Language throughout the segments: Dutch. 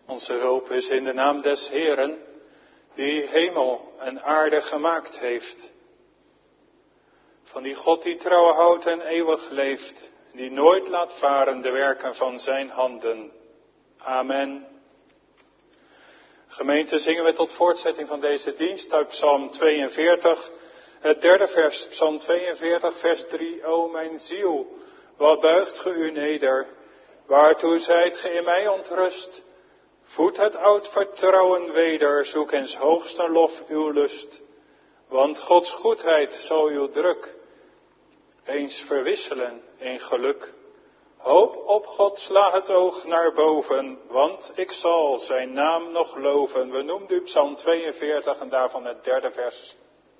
Onze hulp is in de naam des Heeren, die hemel en aarde gemaakt heeft. Van die God die trouw houdt en eeuwig leeft, die nooit laat varen de werken van zijn handen. Amen. Gemeente, zingen we tot voortzetting van deze dienst uit Psalm 42, het derde vers, Psalm 42, vers 3. O mijn ziel, wat buigt ge u neder, waartoe zijt ge in mij ontrust? Voed het oud vertrouwen weder, zoek eens hoogste lof uw lust. Want Gods goedheid zal uw druk eens verwisselen in geluk. Hoop op God, sla het oog naar boven, want ik zal zijn naam nog loven. We noemden u Psalm 42 en daarvan het derde vers.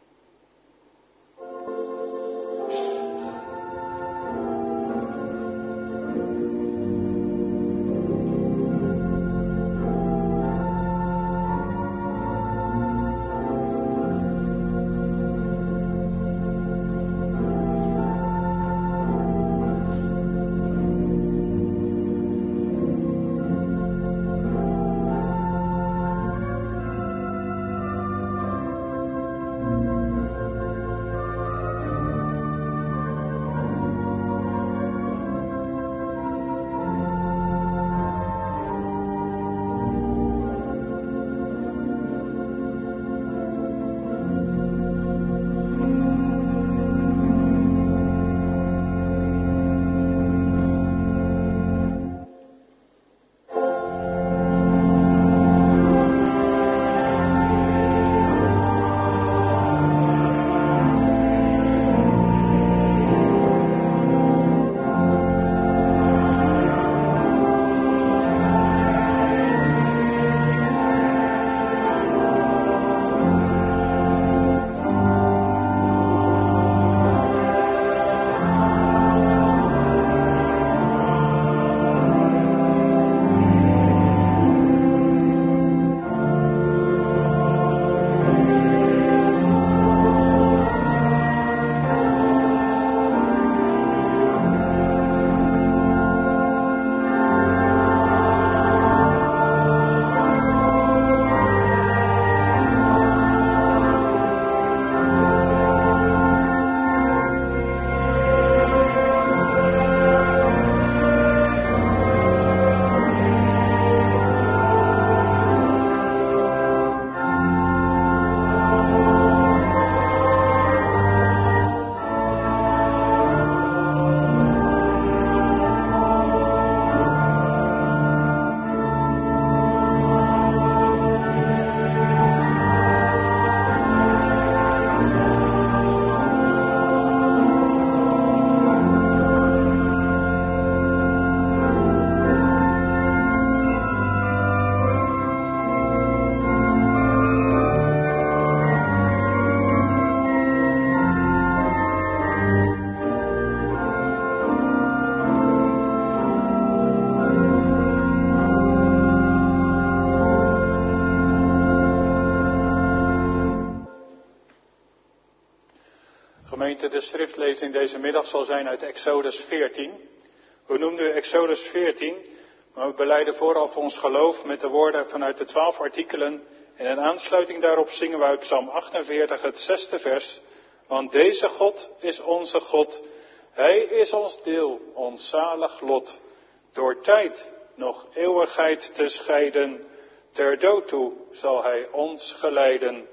De schriftlezing deze middag zal zijn uit Exodus 14. We noemden Exodus 14, maar we belijden vooral voor ons geloof met de woorden vanuit de 12 artikelen. En in aansluiting daarop zingen we uit Psalm 48 het 6e vers. Want deze God is onze God. Hij is ons deel, ons zalig lot. Door tijd nog eeuwigheid te scheiden. Ter dood toe zal hij ons geleiden.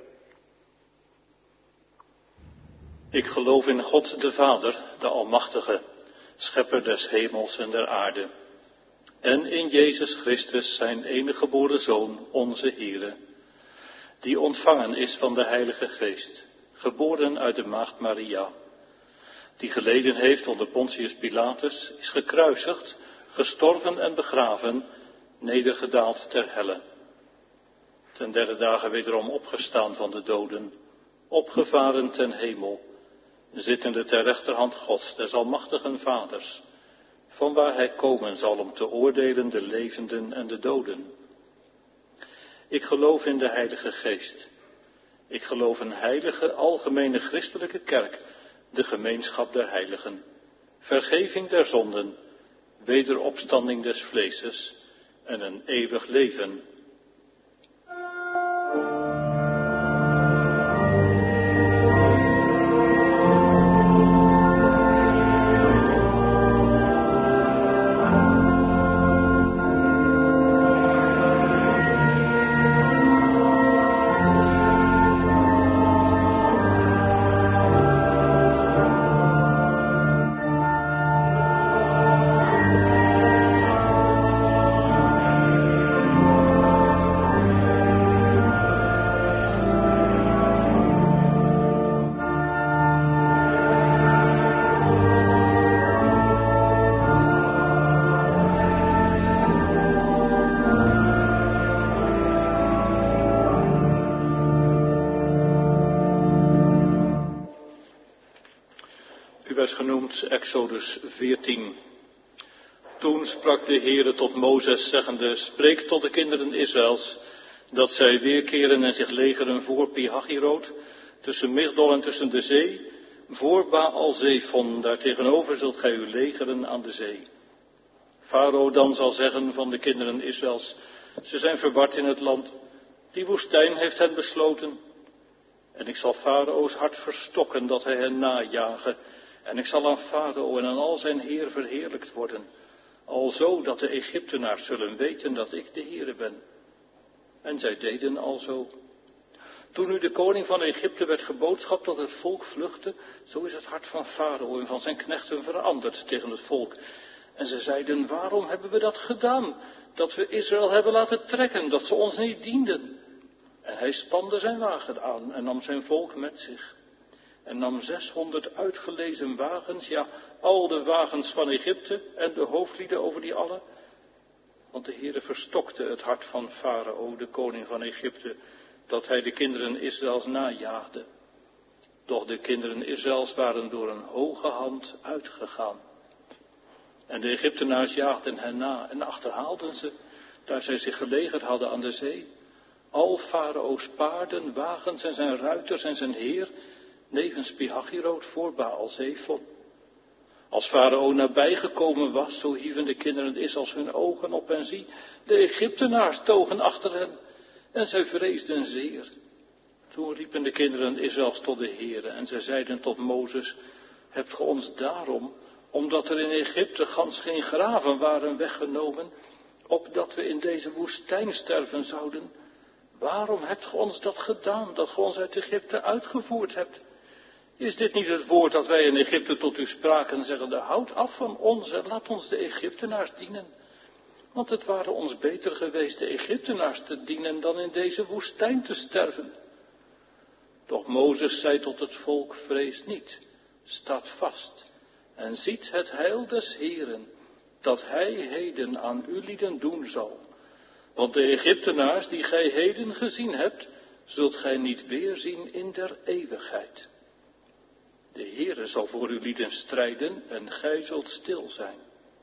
Ik geloof in God de Vader, de Almachtige, schepper des hemels en der aarde. En in Jezus Christus, zijn enige geboren Zoon, onze Heere, die ontvangen is van de Heilige Geest, geboren uit de maagd Maria, die geleden heeft onder Pontius Pilatus, is gekruisigd, gestorven en begraven, nedergedaald ter helle. Ten derde dagen wederom opgestaan van de doden, opgevaren ten hemel, zittende ter rechterhand Gods, des almachtigen Vaders, vanwaar hij komen zal om te oordelen de levenden en de doden. Ik geloof in de Heilige Geest. Ik geloof een heilige, algemene christelijke kerk, de gemeenschap der heiligen, vergeving der zonden, wederopstanding des vleeses en een eeuwig leven. Genoemd Exodus 14. Toen sprak de Heere tot Mozes, zeggende: spreek tot de kinderen Israëls, dat zij weerkeren en zich legeren voor Pi-Hahiroth, tussen Migdol en tussen de zee, voor Baal-Zephon, daartegenover zult gij u legeren aan de zee. Farao dan zal zeggen van de kinderen Israëls: ze zijn verward in het land, die woestijn heeft hen besloten. En ik zal Farao's hart verstokken, dat hij hen najage. En ik zal aan Farao en aan al zijn heer verheerlijkt worden, alzo dat de Egyptenaars zullen weten dat ik de Heere ben. En zij deden alzo. Toen nu de koning van Egypte werd geboodschapt dat het volk vluchtte, zo is het hart van Farao en van zijn knechten veranderd tegen het volk. En ze zeiden: waarom hebben we dat gedaan, dat we Israël hebben laten trekken, dat ze ons niet dienden? En hij spande zijn wagen aan en nam zijn volk met zich. En nam 600 uitgelezen wagens, ja, al de wagens van Egypte en de hoofdlieden over die allen. Want de Heere verstokte het hart van Farao, de koning van Egypte, dat hij de kinderen Israëls najaagde. Doch de kinderen Israëls waren door een hoge hand uitgegaan. En de Egyptenaars jaagden hen na en achterhaalden ze, daar zij zich gelegerd hadden aan de zee. Al Farao's paarden, wagens en zijn ruiters en zijn heer, nevens Pi-Hahiroth voor Baal-Zephon. Als Farao nabijgekomen was, zo hieven de kinderen Israëls hun ogen op en zie, de Egyptenaars togen achter hen en zij vreesden zeer. Toen riepen de kinderen Israëls tot de Heere en zij zeiden tot Mozes: hebt ge ons daarom, omdat er in Egypte gans geen graven waren weggenomen, opdat we in deze woestijn sterven zouden? Waarom hebt ge ons dat gedaan, dat ge ons uit Egypte uitgevoerd hebt? Is dit niet het woord dat wij in Egypte tot u spraken, zeggende: houd af van ons en laat ons de Egyptenaars dienen? Want het waren ons beter geweest de Egyptenaars te dienen dan in deze woestijn te sterven. Doch Mozes zei tot het volk: vrees niet, staat vast en ziet het heil des Heeren, dat hij heden aan u lieden doen zal. Want de Egyptenaars die gij heden gezien hebt, zult gij niet weerzien in der eeuwigheid. De Heere zal voor u lieden strijden en gij zult stil zijn.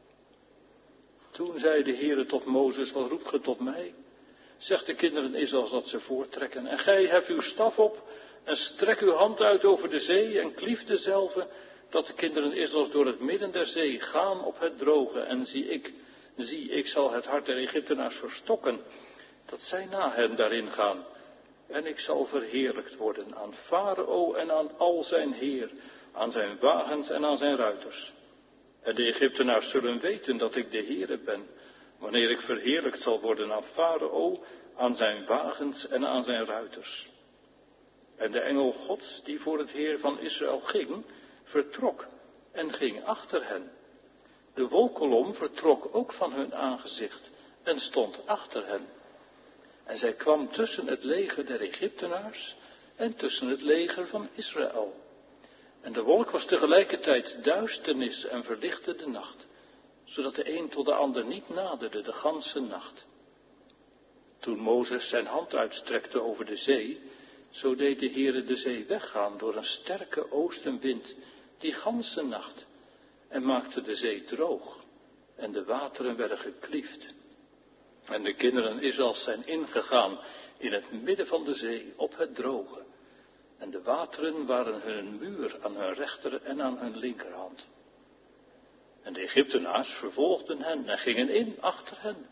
Toen zei de Heere tot Mozes: wat roept ge tot mij? Zeg de kinderen Israëls dat ze voortrekken. En gij hef uw staf op en strek uw hand uit over de zee en klief dezelve, dat de kinderen Israëls door het midden der zee gaan op het droge. En zie, ik zal het hart der Egyptenaars verstokken, dat zij na hen daarin gaan. En ik zal verheerlijkt worden aan Farao en aan al zijn heer, aan zijn wagens en aan zijn ruiters. En de Egyptenaars zullen weten dat ik de Heere ben, wanneer ik verheerlijkt zal worden aan Farao, aan zijn wagens en aan zijn ruiters. En de engel Gods, die voor het heer van Israël ging, vertrok en ging achter hen. De wolkolom vertrok ook van hun aangezicht en stond achter hen. En zij kwam tussen het leger der Egyptenaars en tussen het leger van Israël. En de wolk was tegelijkertijd duisternis en verlichtte de nacht, zodat de een tot de ander niet naderde de ganse nacht. Toen Mozes zijn hand uitstrekte over de zee, zo deed de Heere de zee weggaan door een sterke oostenwind die ganse nacht, en maakte de zee droog, en de wateren werden gekliefd. En de kinderen Israëls zijn ingegaan in het midden van de zee op het droge, en de wateren waren hun muur aan hun rechter en aan hun linkerhand. En de Egyptenaars vervolgden hen en gingen in achter hen,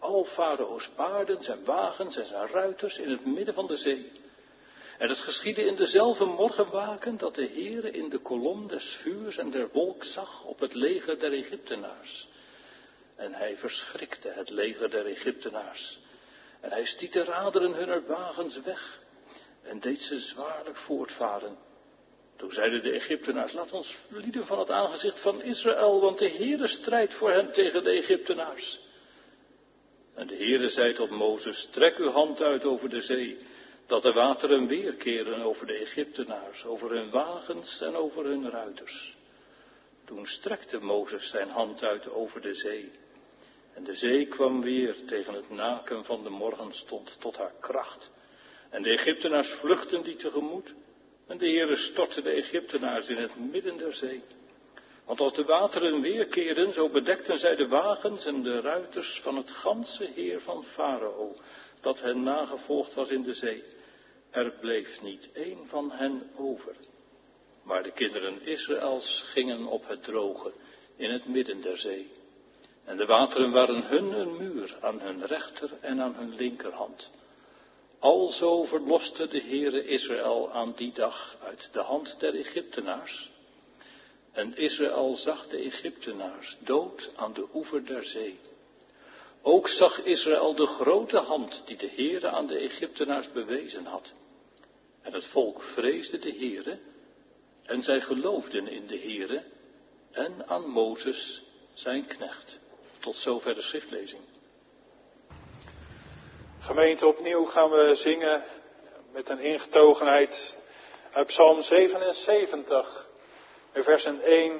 al Farao's paarden, zijn wagens en zijn ruiters in het midden van de zee. En het geschiedde in dezelfde morgenwaken dat de Heere in de kolom des vuurs en der wolk zag op het leger der Egyptenaars. En hij verschrikte het leger der Egyptenaars. En hij stiet de raderen hunner wagens weg en deed ze zwaarlijk voortvaren. Toen zeiden de Egyptenaars, laat ons vlieden van het aangezicht van Israël, want de Heere strijdt voor hen tegen de Egyptenaars. En de Heere zei tot Mozes, strek uw hand uit over de zee, dat de wateren weerkeren over de Egyptenaars, over hun wagens en over hun ruiters. Toen strekte Mozes zijn hand uit over de zee. En de zee kwam weer tegen het naken van de morgenstond tot haar kracht. En de Egyptenaars vluchtten die tegemoet. En de Heere stortte de Egyptenaars in het midden der zee. Want als de wateren weerkeerden, zo bedekten zij de wagens en de ruiters van het ganse heer van Farao, dat hen nagevolgd was in de zee. Er bleef niet één van hen over. Maar de kinderen Israëls gingen op het droge, in het midden der zee. En de wateren waren hun een muur aan hun rechter en aan hun linkerhand. Alzo verloste de Heere Israël aan die dag uit de hand der Egyptenaars. En Israël zag de Egyptenaars dood aan de oever der zee. Ook zag Israël de grote hand die de Heere aan de Egyptenaars bewezen had. En het volk vreesde de Heere, en zij geloofden in de Heere en aan Mozes zijn knecht. Tot zover de schriftlezing. Gemeente, opnieuw gaan we zingen met een ingetogenheid uit Psalm 77, versen 1,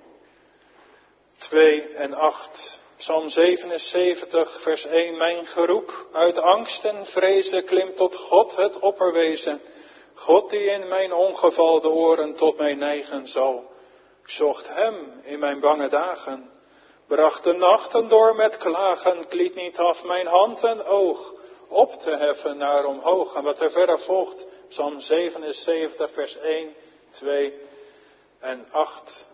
2 en 8. Psalm 77, vers 1. Mijn geroep uit angst en vrezen klimt tot God het opperwezen. God die in mijn ongeval de oren tot mij neigen zal. Ik zocht hem in mijn bange dagen. Bracht de nachten door met klagen. Ik liet niet af mijn hand en oog op te heffen naar omhoog. En wat er verder volgt, Psalm 77, vers 1, 2 en 8.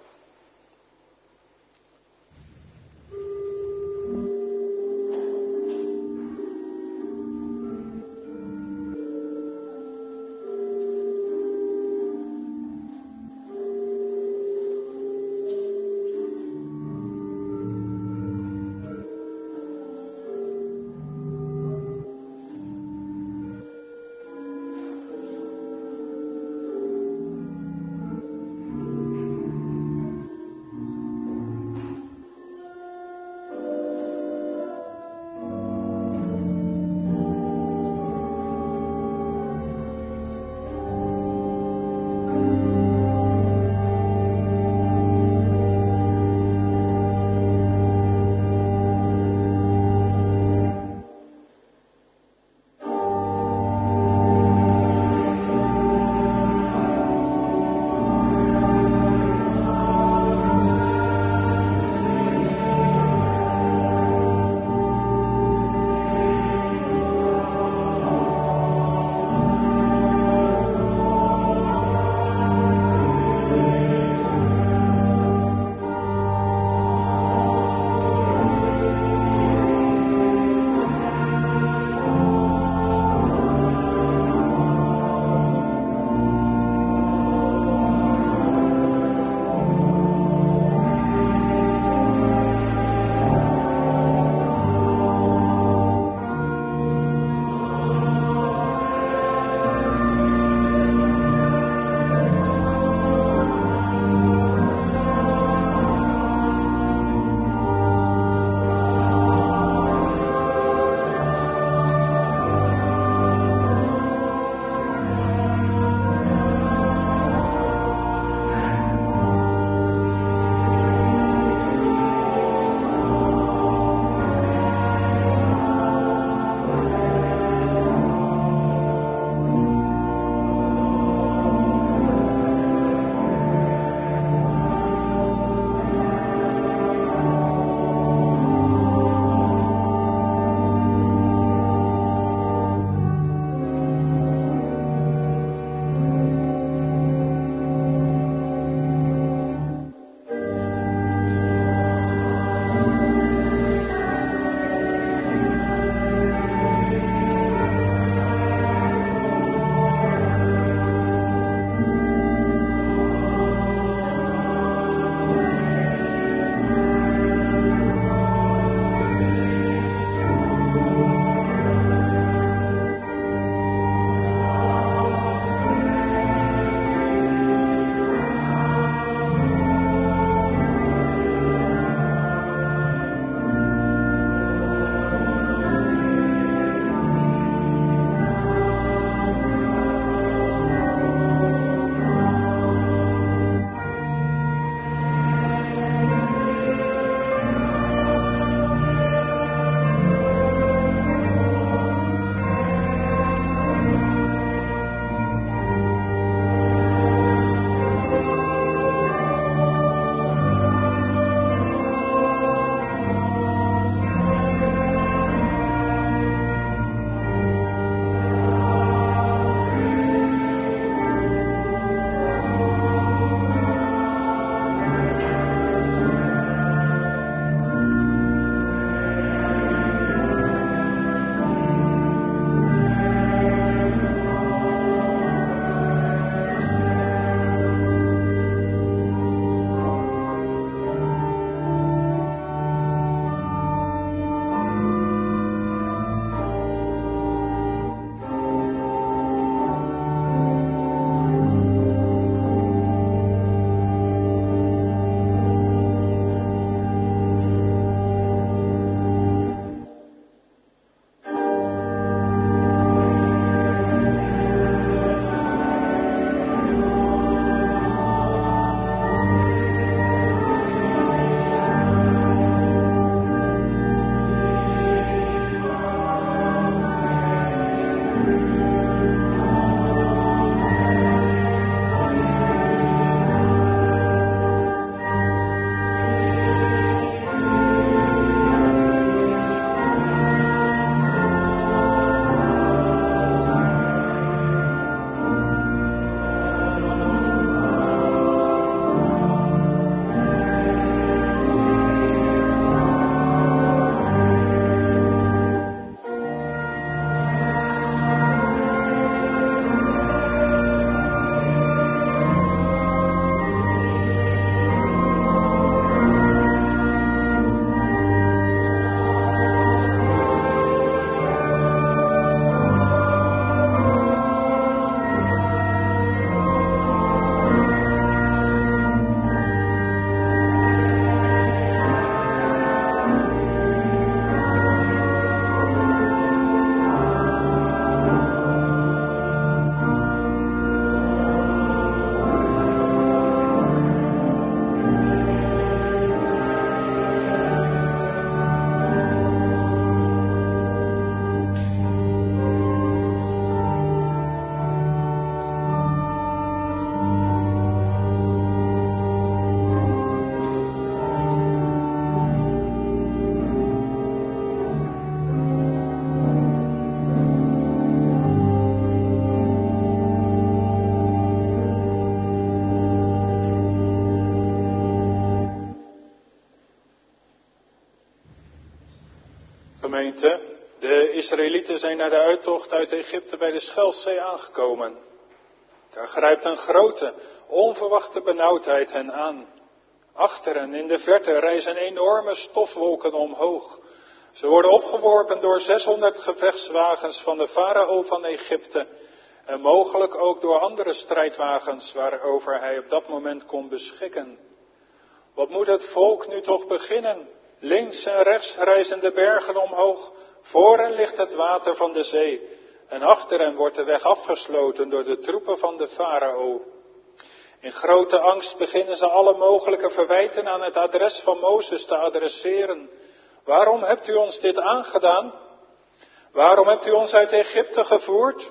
gemeente. De Israëlieten zijn na de uittocht uit Egypte bij de Schelfzee aangekomen. Daar grijpt een grote, onverwachte benauwdheid hen aan. Achter hen in de verte rijzen enorme stofwolken omhoog. Ze worden opgeworpen door 600 gevechtswagens van de farao van Egypte. En mogelijk ook door andere strijdwagens waarover hij op dat moment kon beschikken. Wat moet het volk nu toch beginnen? Links en rechts rijzen de bergen omhoog. Voor hen ligt het water van de zee. En achter hen wordt de weg afgesloten door de troepen van de farao. In grote angst beginnen ze alle mogelijke verwijten aan het adres van Mozes te adresseren. Waarom hebt u ons dit aangedaan? Waarom hebt u ons uit Egypte gevoerd?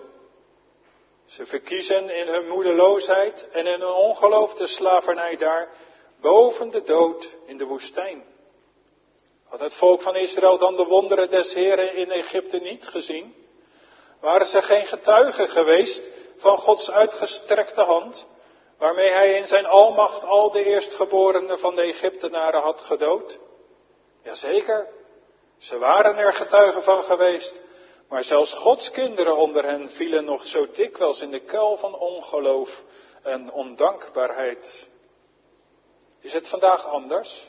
Ze verkiezen in hun moedeloosheid en in hun ongeloof de slavernij daar boven de dood in de woestijn. Had het volk van Israël dan de wonderen des Heren in Egypte niet gezien? Waren ze geen getuigen geweest van Gods uitgestrekte hand, waarmee hij in zijn almacht al de eerstgeborenen van de Egyptenaren had gedood? Jazeker, ze waren er getuigen van geweest, maar zelfs Gods kinderen onder hen vielen nog zo dikwijls in de kuil van ongeloof en ondankbaarheid. Is het vandaag anders?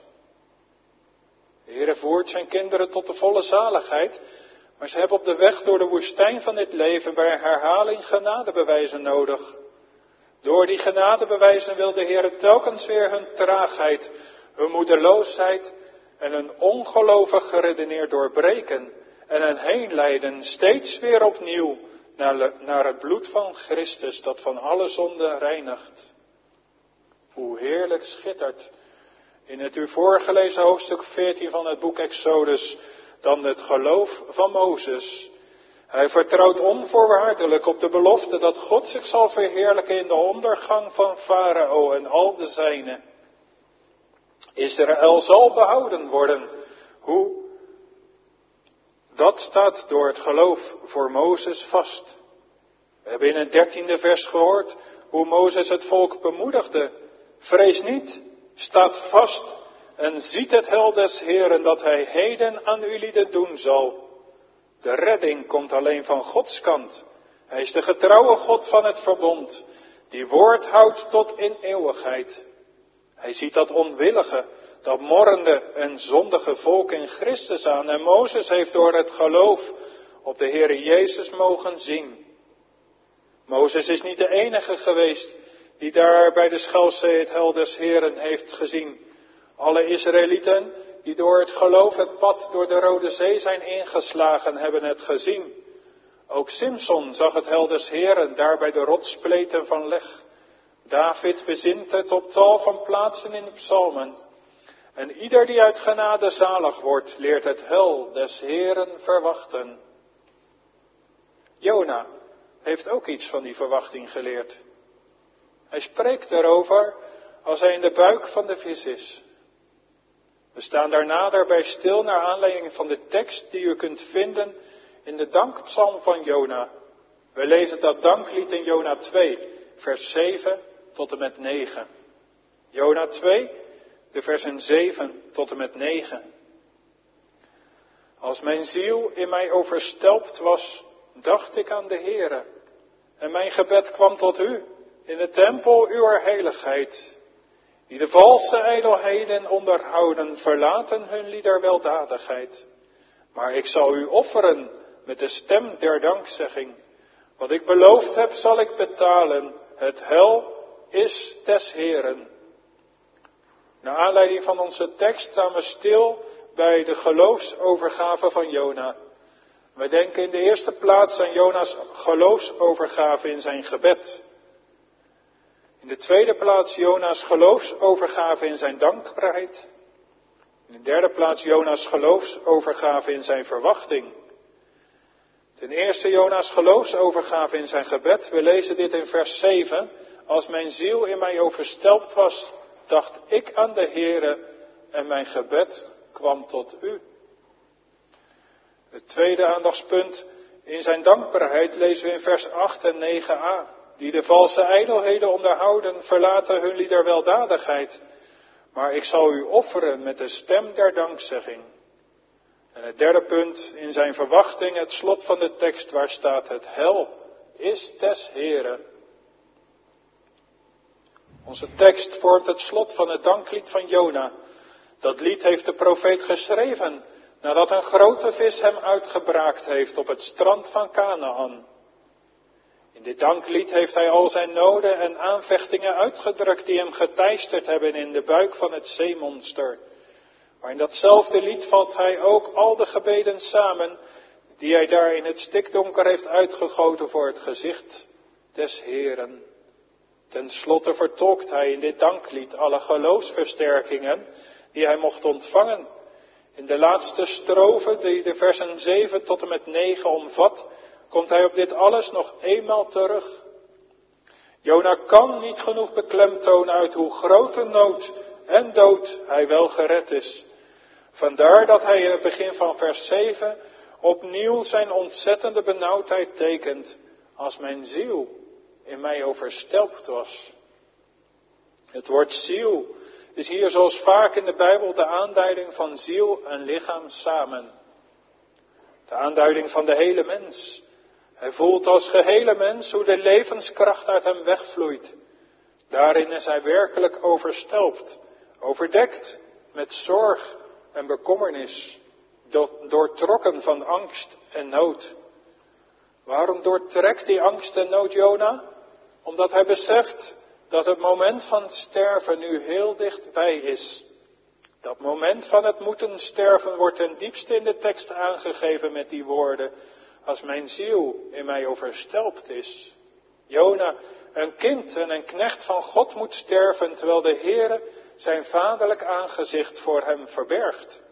De Heere voert zijn kinderen tot de volle zaligheid, maar ze hebben op de weg door de woestijn van dit leven bij herhaling genadebewijzen nodig. Door die genadebewijzen wil de Heere telkens weer hun traagheid, hun moedeloosheid en hun ongelovig geredeneerd doorbreken en hen heen leiden steeds weer opnieuw naar het bloed van Christus dat van alle zonde reinigt. Hoe heerlijk schittert in het u voorgelezen hoofdstuk 14 van het boek Exodus dan het geloof van Mozes. Hij vertrouwt onvoorwaardelijk op de belofte dat God zich zal verheerlijken in de ondergang van Farao en al de zijnen. Israël zal behouden worden. Hoe? Dat staat door het geloof voor Mozes vast. We hebben in het 13e vers gehoord hoe Mozes het volk bemoedigde. Vrees niet, staat vast en ziet het heil des Heeren dat hij heden aan ulieden doen zal. De redding komt alleen van Gods kant. Hij is de getrouwe God van het verbond, die woord houdt tot in eeuwigheid. Hij ziet dat onwillige, dat morrende en zondige volk in Christus aan. En Mozes heeft door het geloof op de Heere Jezus mogen zien. Mozes is niet de enige geweest die daar bij de Schelfzee het heil des Heeren heeft gezien. Alle Israëlieten die door het geloof het pad door de Rode Zee zijn ingeslagen, hebben het gezien. Ook Simson zag het heil des Heeren daar bij de rotsspleten van Leg. David bezint het op tal van plaatsen in de psalmen. En ieder die uit genade zalig wordt, leert het heil des Heeren verwachten. Jona heeft ook iets van die verwachting geleerd. Hij spreekt erover als hij in de buik van de vis is. We staan daarna daarbij stil naar aanleiding van de tekst die u kunt vinden in de dankpsalm van Jona. We lezen dat danklied in Jona 2, vers 7 tot en met 9. Jona 2, de versen 7 tot en met 9. Als mijn ziel in mij overstelpt was, dacht ik aan de Heere. En mijn gebed kwam tot u in de tempel uw heiligheid. Die de valse ijdelheden onderhouden, verlaten hun lieder weldadigheid. Maar ik zal u offeren met de stem der dankzegging. Wat ik beloofd heb, zal ik betalen. Het heil is des Heeren. Naar aanleiding van onze tekst staan we stil bij de geloofsovergave van Jona. We denken in de eerste plaats aan Jona's geloofsovergave in zijn gebed. In de tweede plaats Jona's geloofsovergave in zijn dankbaarheid. In de derde plaats Jona's geloofsovergave in zijn verwachting. Ten eerste Jona's geloofsovergave in zijn gebed. We lezen dit in vers 7. Als mijn ziel in mij overstelpt was, dacht ik aan de Heere en mijn gebed kwam tot u. Het tweede aandachtspunt in zijn dankbaarheid lezen we in vers 8 en 9a. Die de valse ijdelheden onderhouden, verlaten hun lieder weldadigheid. Maar ik zal u offeren met de stem der dankzegging. En het derde punt in zijn verwachting, het slot van de tekst waar staat: het heil is des Heren. Onze tekst vormt het slot van het danklied van Jona. Dat lied heeft de profeet geschreven nadat een grote vis hem uitgebraakt heeft op het strand van Kanaan. In dit danklied heeft hij al zijn noden en aanvechtingen uitgedrukt die hem geteisterd hebben in de buik van het zeemonster. Maar in datzelfde lied vat hij ook al de gebeden samen die hij daar in het stikdonker heeft uitgegoten voor het gezicht des Heeren. Ten slotte vertolkt hij in dit danklied alle geloofsversterkingen die hij mocht ontvangen. In de laatste strofe, die de versen 7 tot en met 9 omvat, komt hij op dit alles nog eenmaal terug. Jona kan niet genoeg beklemtonen uit hoe grote nood en dood hij wel gered is. Vandaar dat hij in het begin van vers 7 opnieuw zijn ontzettende benauwdheid tekent, als mijn ziel in mij overstelpt was. Het woord ziel is hier zoals vaak in de Bijbel de aanduiding van ziel en lichaam samen. De aanduiding van de hele mens. Hij voelt als gehele mens hoe de levenskracht uit hem wegvloeit. Daarin is hij werkelijk overstelpt, overdekt met zorg en bekommernis, doortrokken van angst en nood. Waarom doortrekt die angst en nood Jona? Omdat hij beseft dat het moment van sterven nu heel dichtbij is. Dat moment van het moeten sterven wordt ten diepste in de tekst aangegeven met die woorden: als mijn ziel in mij overstelpt is. Jona, een kind en een knecht van God, moet sterven, terwijl de Heere zijn vaderlijk aangezicht voor hem verbergt.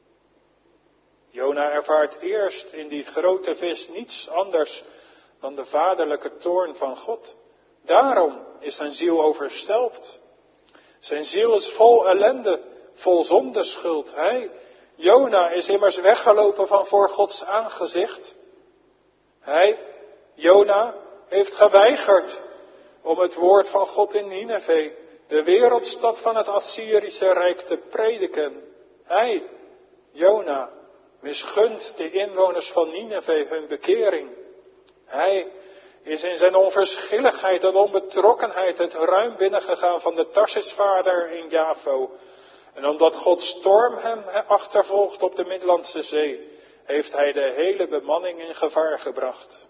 Jona ervaart eerst in die grote vis niets anders dan de vaderlijke toorn van God. Daarom is zijn ziel overstelpt. Zijn ziel is vol ellende, vol zondeschuld. Hij, Jona, is immers weggelopen van voor Gods aangezicht. Hij, Jona, heeft geweigerd om het woord van God in Nineve, de wereldstad van het Assyrische Rijk, te prediken. Hij, Jona, misgunt de inwoners van Nineve hun bekering. Hij is in zijn onverschilligheid en onbetrokkenheid het ruim binnengegaan van de Tarsisvaarder in Javo. En omdat Gods storm hem achtervolgt op de Middellandse Zee, heeft hij de hele bemanning in gevaar gebracht.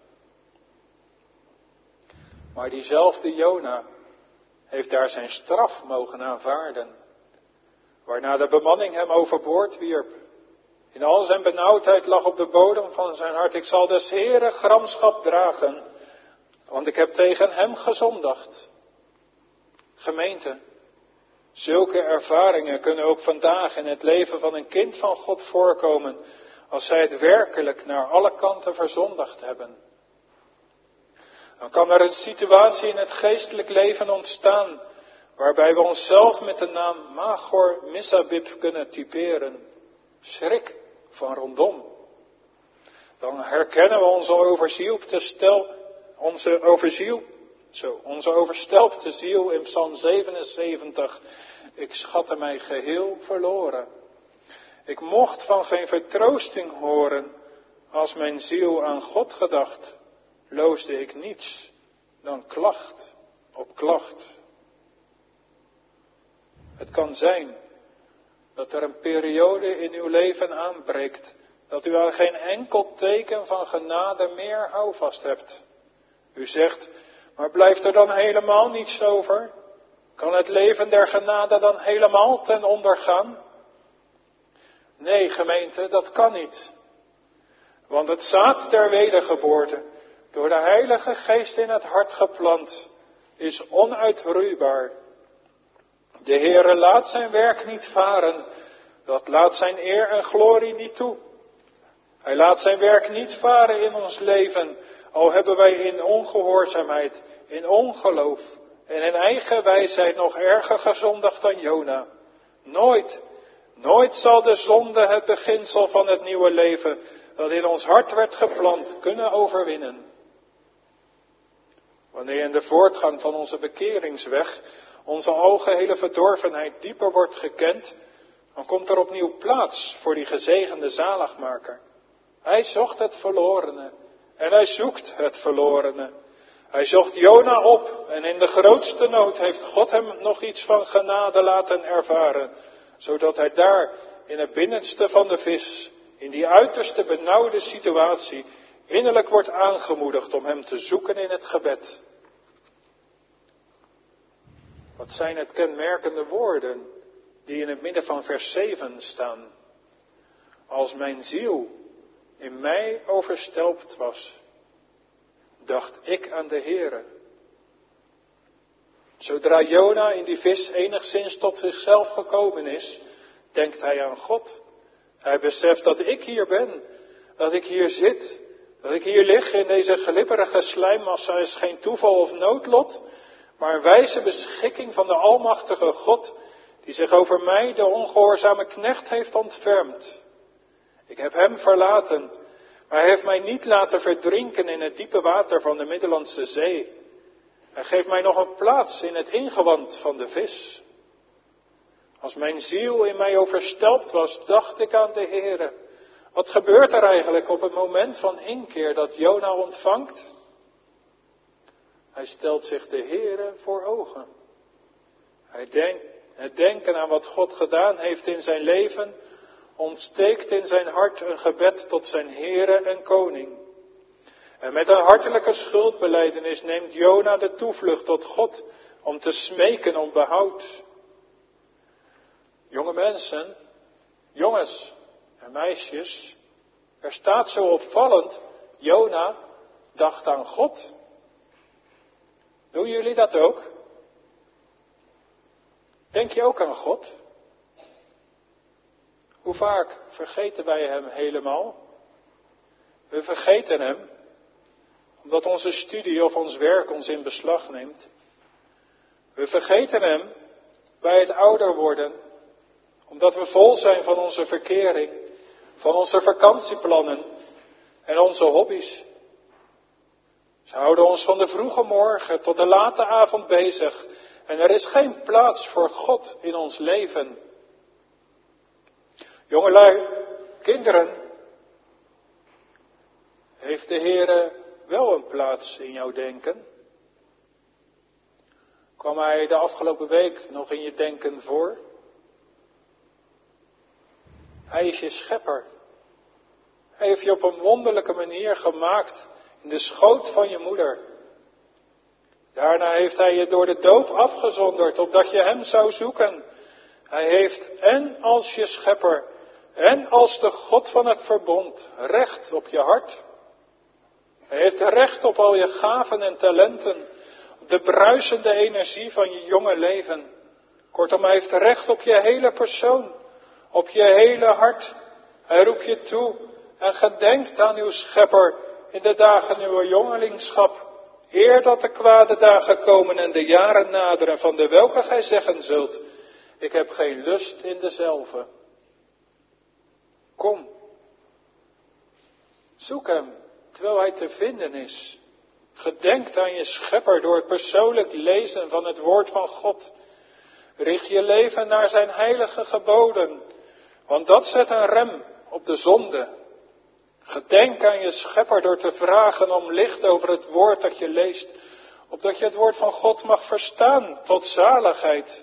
Maar diezelfde Jona heeft daar zijn straf mogen aanvaarden, waarna de bemanning hem overboord wierp. In al zijn benauwdheid lag op de bodem van zijn hart: ik zal des Heere gramschap dragen, want ik heb tegen hem gezondigd. Gemeente, zulke ervaringen kunnen ook vandaag in het leven van een kind van God voorkomen, als zij het werkelijk naar alle kanten verzondigd hebben. Dan kan er een situatie in het geestelijk leven ontstaan, waarbij we onszelf met de naam Magor Missabib kunnen typeren. Schrik van rondom. Dan herkennen we onze overstelpte ziel in Psalm 77. Ik schatte mij geheel verloren. Ik mocht van geen vertroosting horen. Als mijn ziel aan God gedacht, loosde ik niets dan klacht op klacht. Het kan zijn dat er een periode in uw leven aanbreekt, dat u aan geen enkel teken van genade meer houvast hebt. U zegt, maar blijft er dan helemaal niets over? Kan het leven der genade dan helemaal ten onder gaan? Nee, gemeente, dat kan niet. Want het zaad der wedergeboorte, door de Heilige Geest in het hart geplant, is onuitroeibaar. De Heere laat zijn werk niet varen, dat laat zijn eer en glorie niet toe. Hij laat zijn werk niet varen in ons leven, al hebben wij in ongehoorzaamheid, in ongeloof en in eigen wijsheid nog erger gezondigd dan Jona. Nooit zal de zonde het beginsel van het nieuwe leven, dat in ons hart werd geplant, kunnen overwinnen. Wanneer in de voortgang van onze bekeringsweg onze algehele verdorvenheid dieper wordt gekend, dan komt er opnieuw plaats voor die gezegende zaligmaker. Hij zocht het verlorene en hij zoekt het verlorene. Hij zocht Jona op en in de grootste nood heeft God hem nog iets van genade laten ervaren, zodat hij daar in het binnenste van de vis, in die uiterste benauwde situatie, innerlijk wordt aangemoedigd om hem te zoeken in het gebed. Wat zijn het kenmerkende woorden die in het midden van vers 7 staan? Als mijn ziel in mij overstelpt was, dacht ik aan de Heere. Zodra Jona in die vis enigszins tot zichzelf gekomen is, denkt hij aan God. Hij beseft dat ik hier ben, dat ik hier zit, dat ik hier lig in deze glibberige slijmmassa is geen toeval of noodlot, maar een wijze beschikking van de almachtige God, die zich over mij, de ongehoorzame knecht, heeft ontfermd. Ik heb hem verlaten, maar hij heeft mij niet laten verdrinken in het diepe water van de Middellandse Zee. Hij geeft mij nog een plaats in het ingewand van de vis. Als mijn ziel in mij overstelpt was, dacht ik aan de Heere. Wat gebeurt er eigenlijk op het moment van inkeer dat Jona ontvangt? Hij stelt zich de Heere voor ogen. Het denken aan wat God gedaan heeft in zijn leven ontsteekt in zijn hart een gebed tot zijn Heere en Koning. En met een hartelijke schuldbelijdenis neemt Jona de toevlucht tot God om te smeken om behoud. Jonge mensen, jongens en meisjes, er staat zo opvallend, Jona dacht aan God. Doen jullie dat ook? Denk je ook aan God? Hoe vaak vergeten wij hem helemaal? We vergeten hem, omdat onze studie of ons werk ons in beslag neemt. We vergeten hem bij het ouder worden, omdat we vol zijn van onze verkering, van onze vakantieplannen en onze hobby's. Ze houden ons van de vroege morgen tot de late avond bezig en er is geen plaats voor God in ons leven. Jongelui, kinderen, heeft de Heere wel een plaats in jouw denken? Kwam hij de afgelopen week nog in je denken voor? Hij is je schepper. Hij heeft je op een wonderlijke manier gemaakt in de schoot van je moeder. Daarna heeft hij je door de doop afgezonderd, opdat je hem zou zoeken. Hij heeft en als je schepper en als de God van het verbond recht op je hart. Hij heeft recht op al je gaven en talenten, op de bruisende energie van je jonge leven. Kortom, hij heeft recht op je hele persoon, op je hele hart. Hij roept je toe en gedenkt aan uw schepper in de dagen uw jongelingschap, eer dat de kwade dagen komen en de jaren naderen, van de welke gij zeggen zult, ik heb geen lust in dezelve. Kom, zoek hem, terwijl hij te vinden is. Gedenk aan je schepper door het persoonlijk lezen van het woord van God. Richt je leven naar zijn heilige geboden, want dat zet een rem op de zonde. Gedenk aan je schepper door te vragen om licht over het woord dat je leest, opdat je het woord van God mag verstaan tot zaligheid.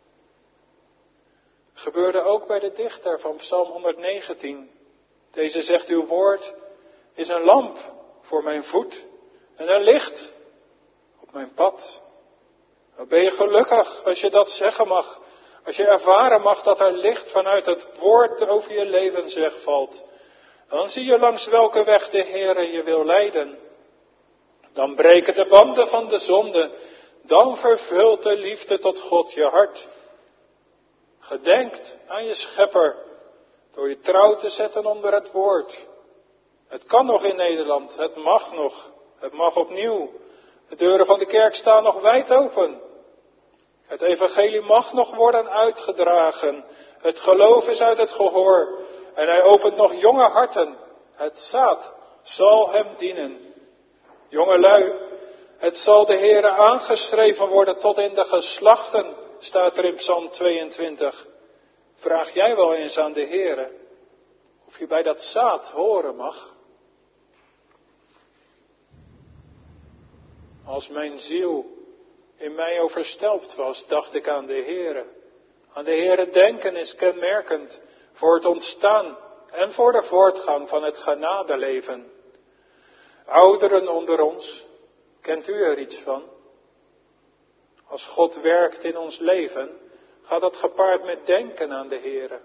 Gebeurde ook bij de dichter van Psalm 119. Deze zegt, uw woord is een lamp voor mijn voet en een licht op mijn pad. Dan ben je gelukkig als je dat zeggen mag, als je ervaren mag dat er licht vanuit het woord over je levensweg valt. Dan zie je langs welke weg de Heere je wil leiden. Dan breken de banden van de zonde, dan vervult de liefde tot God je hart. Gedenkt aan je schepper door je trouw te zetten onder het woord. Het kan nog in Nederland, het mag nog, het mag opnieuw. De deuren van de kerk staan nog wijd open. Het evangelie mag nog worden uitgedragen. Het geloof is uit het gehoor. En hij opent nog jonge harten. Het zaad zal hem dienen. Jongelui, het zal de Heere aangeschreven worden tot in de geslachten, staat er in Psalm 22. Vraag jij wel eens aan de Heere of je bij dat zaad horen mag? Als mijn ziel in mij overstelpt was, dacht ik aan de Heere. Aan de Heere denken is kenmerkend voor het ontstaan en voor de voortgang van het genadeleven. Ouderen onder ons, kent u er iets van? Als God werkt in ons leven, gaat dat gepaard met denken aan de Heere.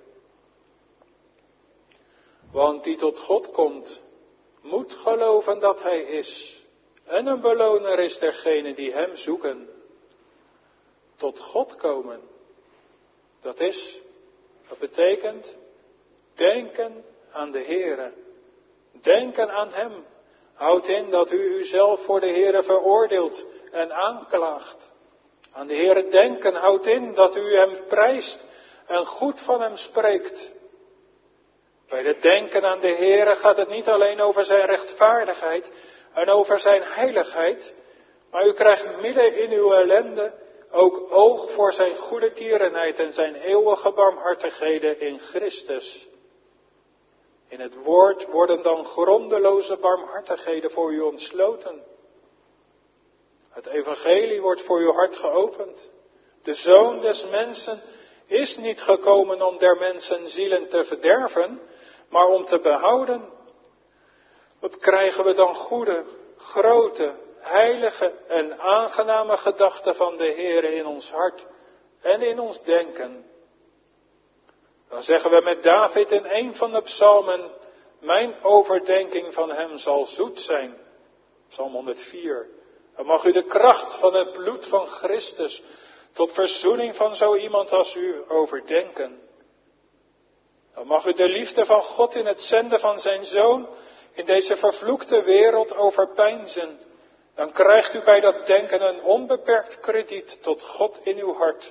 Want die tot God komt, moet geloven dat Hij is. En een beloner is dergenen die Hem zoeken. Tot God komen. Dat betekent denken aan de Heere. Denken aan Hem. Houdt in dat u uzelf voor de Heere veroordeelt en aanklaagt. Aan de Heere denken houdt in dat u Hem prijst en goed van Hem spreekt. Bij het denken aan de Heere gaat het niet alleen over zijn rechtvaardigheid en over zijn heiligheid, maar u krijgt midden in uw ellende ook oog voor zijn goede tierenheid en zijn eeuwige barmhartigheden in Christus. In het woord worden dan grondeloze barmhartigheden voor u ontsloten. Het evangelie wordt voor uw hart geopend. De Zoon des mensen is niet gekomen om der mensen zielen te verderven, maar om te behouden. Wat krijgen we dan goede, grote, heilige en aangename gedachten van de Heere in ons hart en in ons denken. Dan zeggen we met David in een van de psalmen, mijn overdenking van Hem zal zoet zijn. Psalm 104. Dan mag u de kracht van het bloed van Christus tot verzoening van zo iemand als u overdenken. Dan mag u de liefde van God in het zenden van zijn Zoon in deze vervloekte wereld overpeinzen. Dan krijgt u bij dat denken een onbeperkt krediet tot God in uw hart.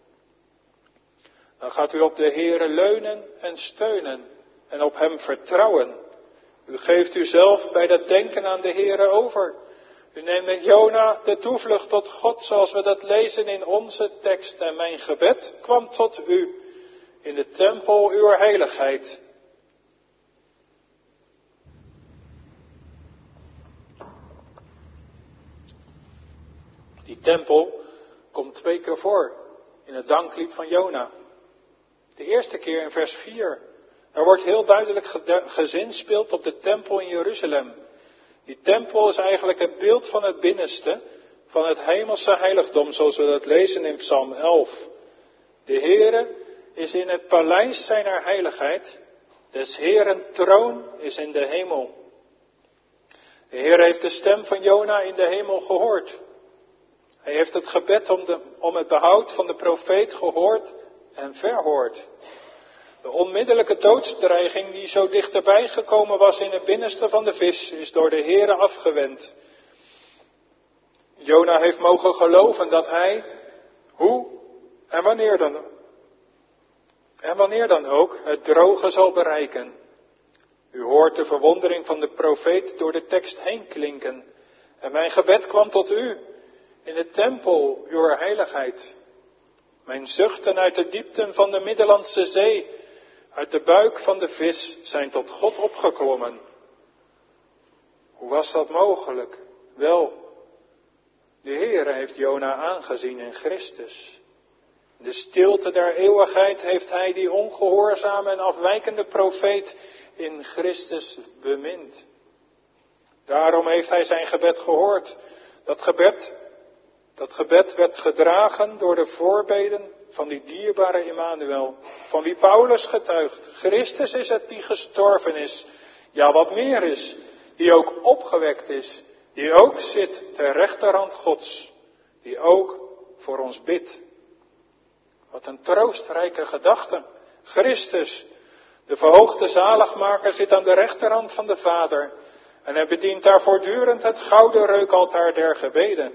Dan gaat u op de Heere leunen en steunen en op Hem vertrouwen. U geeft uzelf bij dat denken aan de Heere over. U neemt met Jona de toevlucht tot God zoals we dat lezen in onze tekst. En mijn gebed kwam tot u in de tempel uw heiligheid. Die tempel komt 2 keer voor in het danklied van Jona. De eerste keer in vers 4. Er wordt heel duidelijk gezinspeeld op de tempel in Jeruzalem. Die tempel is eigenlijk het beeld van het binnenste, van het hemelse heiligdom, zoals we dat lezen in Psalm 11. De Heere is in het paleis zijner heiligheid, des Heeren troon is in de hemel. De Heer heeft de stem van Jona in de hemel gehoord. Hij heeft het gebed om het behoud van de profeet gehoord en verhoord. De onmiddellijke doodsdreiging die zo dichterbij gekomen was in het binnenste van de vis, is door de Heere afgewend. Jona heeft mogen geloven dat hij, hoe en wanneer dan ook, het droge zal bereiken. U hoort de verwondering van de profeet door de tekst heen klinken. En mijn gebed kwam tot u in de tempel uw heiligheid. Mijn zuchten uit de diepten van de Middellandse Zee, uit de buik van de vis, zijn tot God opgeklommen. Hoe was dat mogelijk? Wel, de Heere heeft Jona aangezien in Christus. In de stilte der eeuwigheid heeft hij die ongehoorzame en afwijkende profeet in Christus bemind. Daarom heeft hij zijn gebed gehoord. Dat gebed werd gedragen door de voorbeden van die dierbare Immanuel, van wie Paulus getuigt. Christus is het die gestorven is, ja wat meer is, die ook opgewekt is, die ook zit ter rechterhand Gods, die ook voor ons bidt. Wat een troostrijke gedachte. Christus, de verhoogde zaligmaker, zit aan de rechterhand van de Vader en hij bedient daar voortdurend het gouden reukaltaar der gebeden.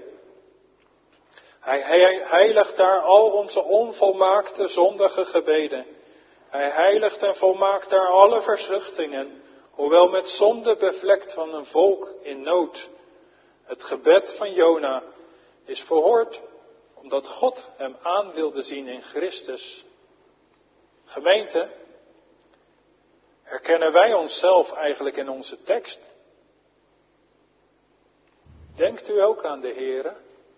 Hij heiligt daar al onze onvolmaakte zondige gebeden. Hij heiligt en volmaakt daar alle verzuchtingen, hoewel met zonde bevlekt van een volk in nood. Het gebed van Jona is verhoord, omdat God hem aan wilde zien in Christus. Gemeente, herkennen wij onszelf eigenlijk in onze tekst? Denkt u ook aan de Heere?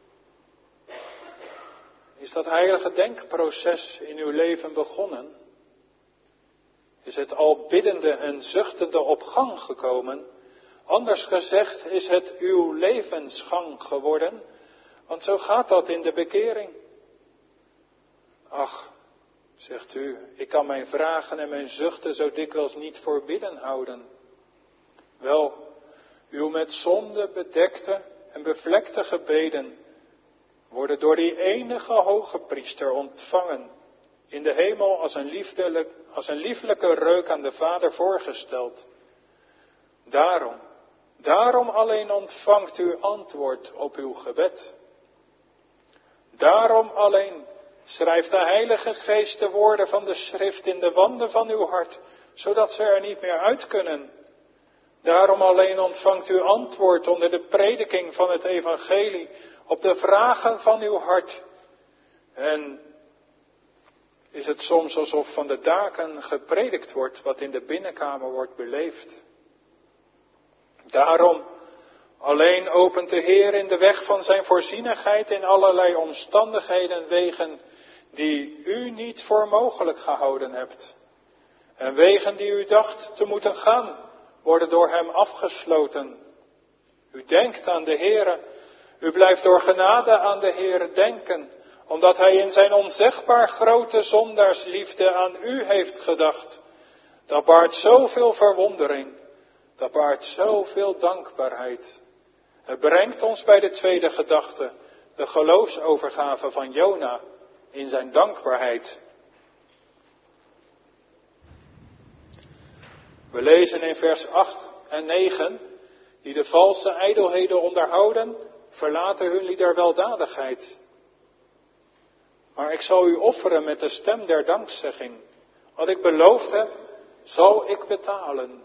Is dat heilige denkproces in uw leven begonnen? Is het al biddende en zuchtende op gang gekomen? Anders gezegd, is het uw levensgang geworden? Want zo gaat dat in de bekering. Ach, zegt u, ik kan mijn vragen en mijn zuchten zo dikwijls niet voor bidden houden. Wel, uw met zonde bedekte en bevlekte gebeden worden door die enige hoge priester ontvangen, in de hemel als een lieflijke reuk aan de Vader voorgesteld. Daarom alleen ontvangt u antwoord op uw gebed. Daarom alleen schrijft de Heilige Geest de woorden van de schrift in de wanden van uw hart, zodat ze er niet meer uit kunnen. Daarom alleen ontvangt u antwoord onder de prediking van het evangelie op de vragen van uw hart. En is het soms alsof van de daken gepredikt wordt wat in de binnenkamer wordt beleefd. Daarom alleen opent de Heer in de weg van zijn voorzienigheid in allerlei omstandigheden en wegen die u niet voor mogelijk gehouden hebt. En wegen die u dacht te moeten gaan, worden door hem afgesloten. U denkt aan de Heere, u blijft door genade aan de Heere denken, omdat hij in zijn onzegbaar grote zondaarsliefde aan u heeft gedacht. Dat baart zoveel verwondering, dat baart zoveel dankbaarheid. Het brengt ons bij de tweede gedachte, de geloofsovergave van Jona in zijn dankbaarheid. We lezen in vers 8 en 9, die de valse ijdelheden onderhouden, verlaten hun lieder weldadigheid. Maar ik zal u offeren met de stem der dankzegging. Wat ik beloofd heb, zal ik betalen.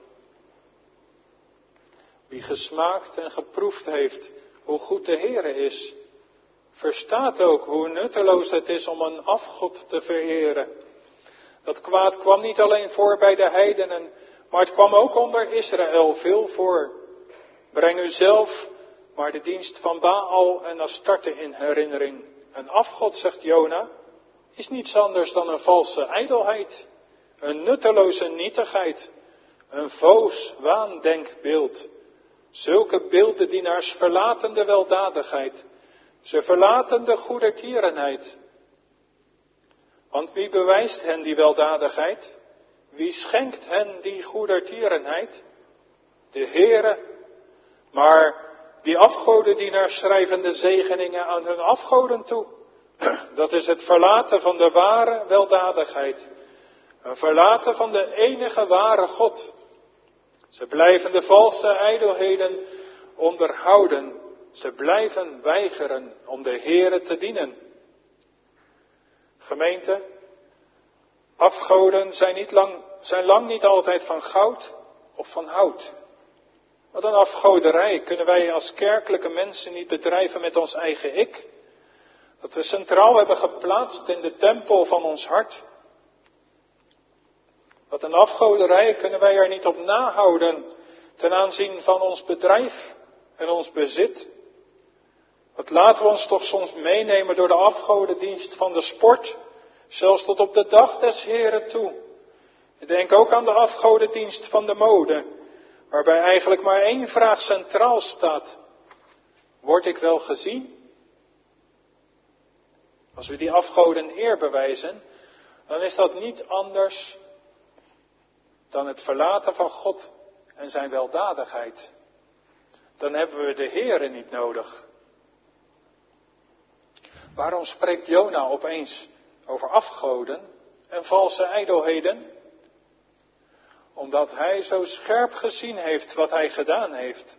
Wie gesmaakt en geproefd heeft hoe goed de Heere is, verstaat ook hoe nutteloos het is om een afgod te vereren. Dat kwaad kwam niet alleen voor bij de heidenen, maar het kwam ook onder Israël veel voor. Breng u zelf maar de dienst van Baal en Astarte in herinnering. Een afgod, zegt Jona, is niets anders dan een valse ijdelheid, een nutteloze nietigheid, een voos waandenkbeeld. Zulke beeldendienaars verlaten de weldadigheid, ze verlaten de goedertierenheid. Want wie bewijst hen die weldadigheid? Wie schenkt hen die goedertierenheid? De Heere. Maar die afgodendienaars schrijven de zegeningen aan hun afgoden toe. Dat is het verlaten van de ware weldadigheid. Een verlaten van de enige ware God. Ze blijven de valse ijdelheden onderhouden. Ze blijven weigeren om de Heere te dienen. Gemeente, afgoden zijn lang niet altijd van goud of van hout. Wat een afgoderij kunnen wij als kerkelijke mensen niet bedrijven met ons eigen ik. Dat we centraal hebben geplaatst in de tempel van ons hart. Wat een afgoderij kunnen wij er niet op nahouden ten aanzien van ons bedrijf en ons bezit. Wat laten we ons toch soms meenemen door de afgodendienst van de sport, zelfs tot op de dag des Heren toe. Ik denk ook aan de afgodendienst van de mode, waarbij eigenlijk maar één vraag centraal staat. Word ik wel gezien? Als we die afgoden eer bewijzen, dan is dat niet anders dan het verlaten van God en zijn weldadigheid. Dan hebben we de Heere niet nodig. Waarom spreekt Jona opeens over afgoden en valse ijdelheden? Omdat hij zo scherp gezien heeft wat hij gedaan heeft.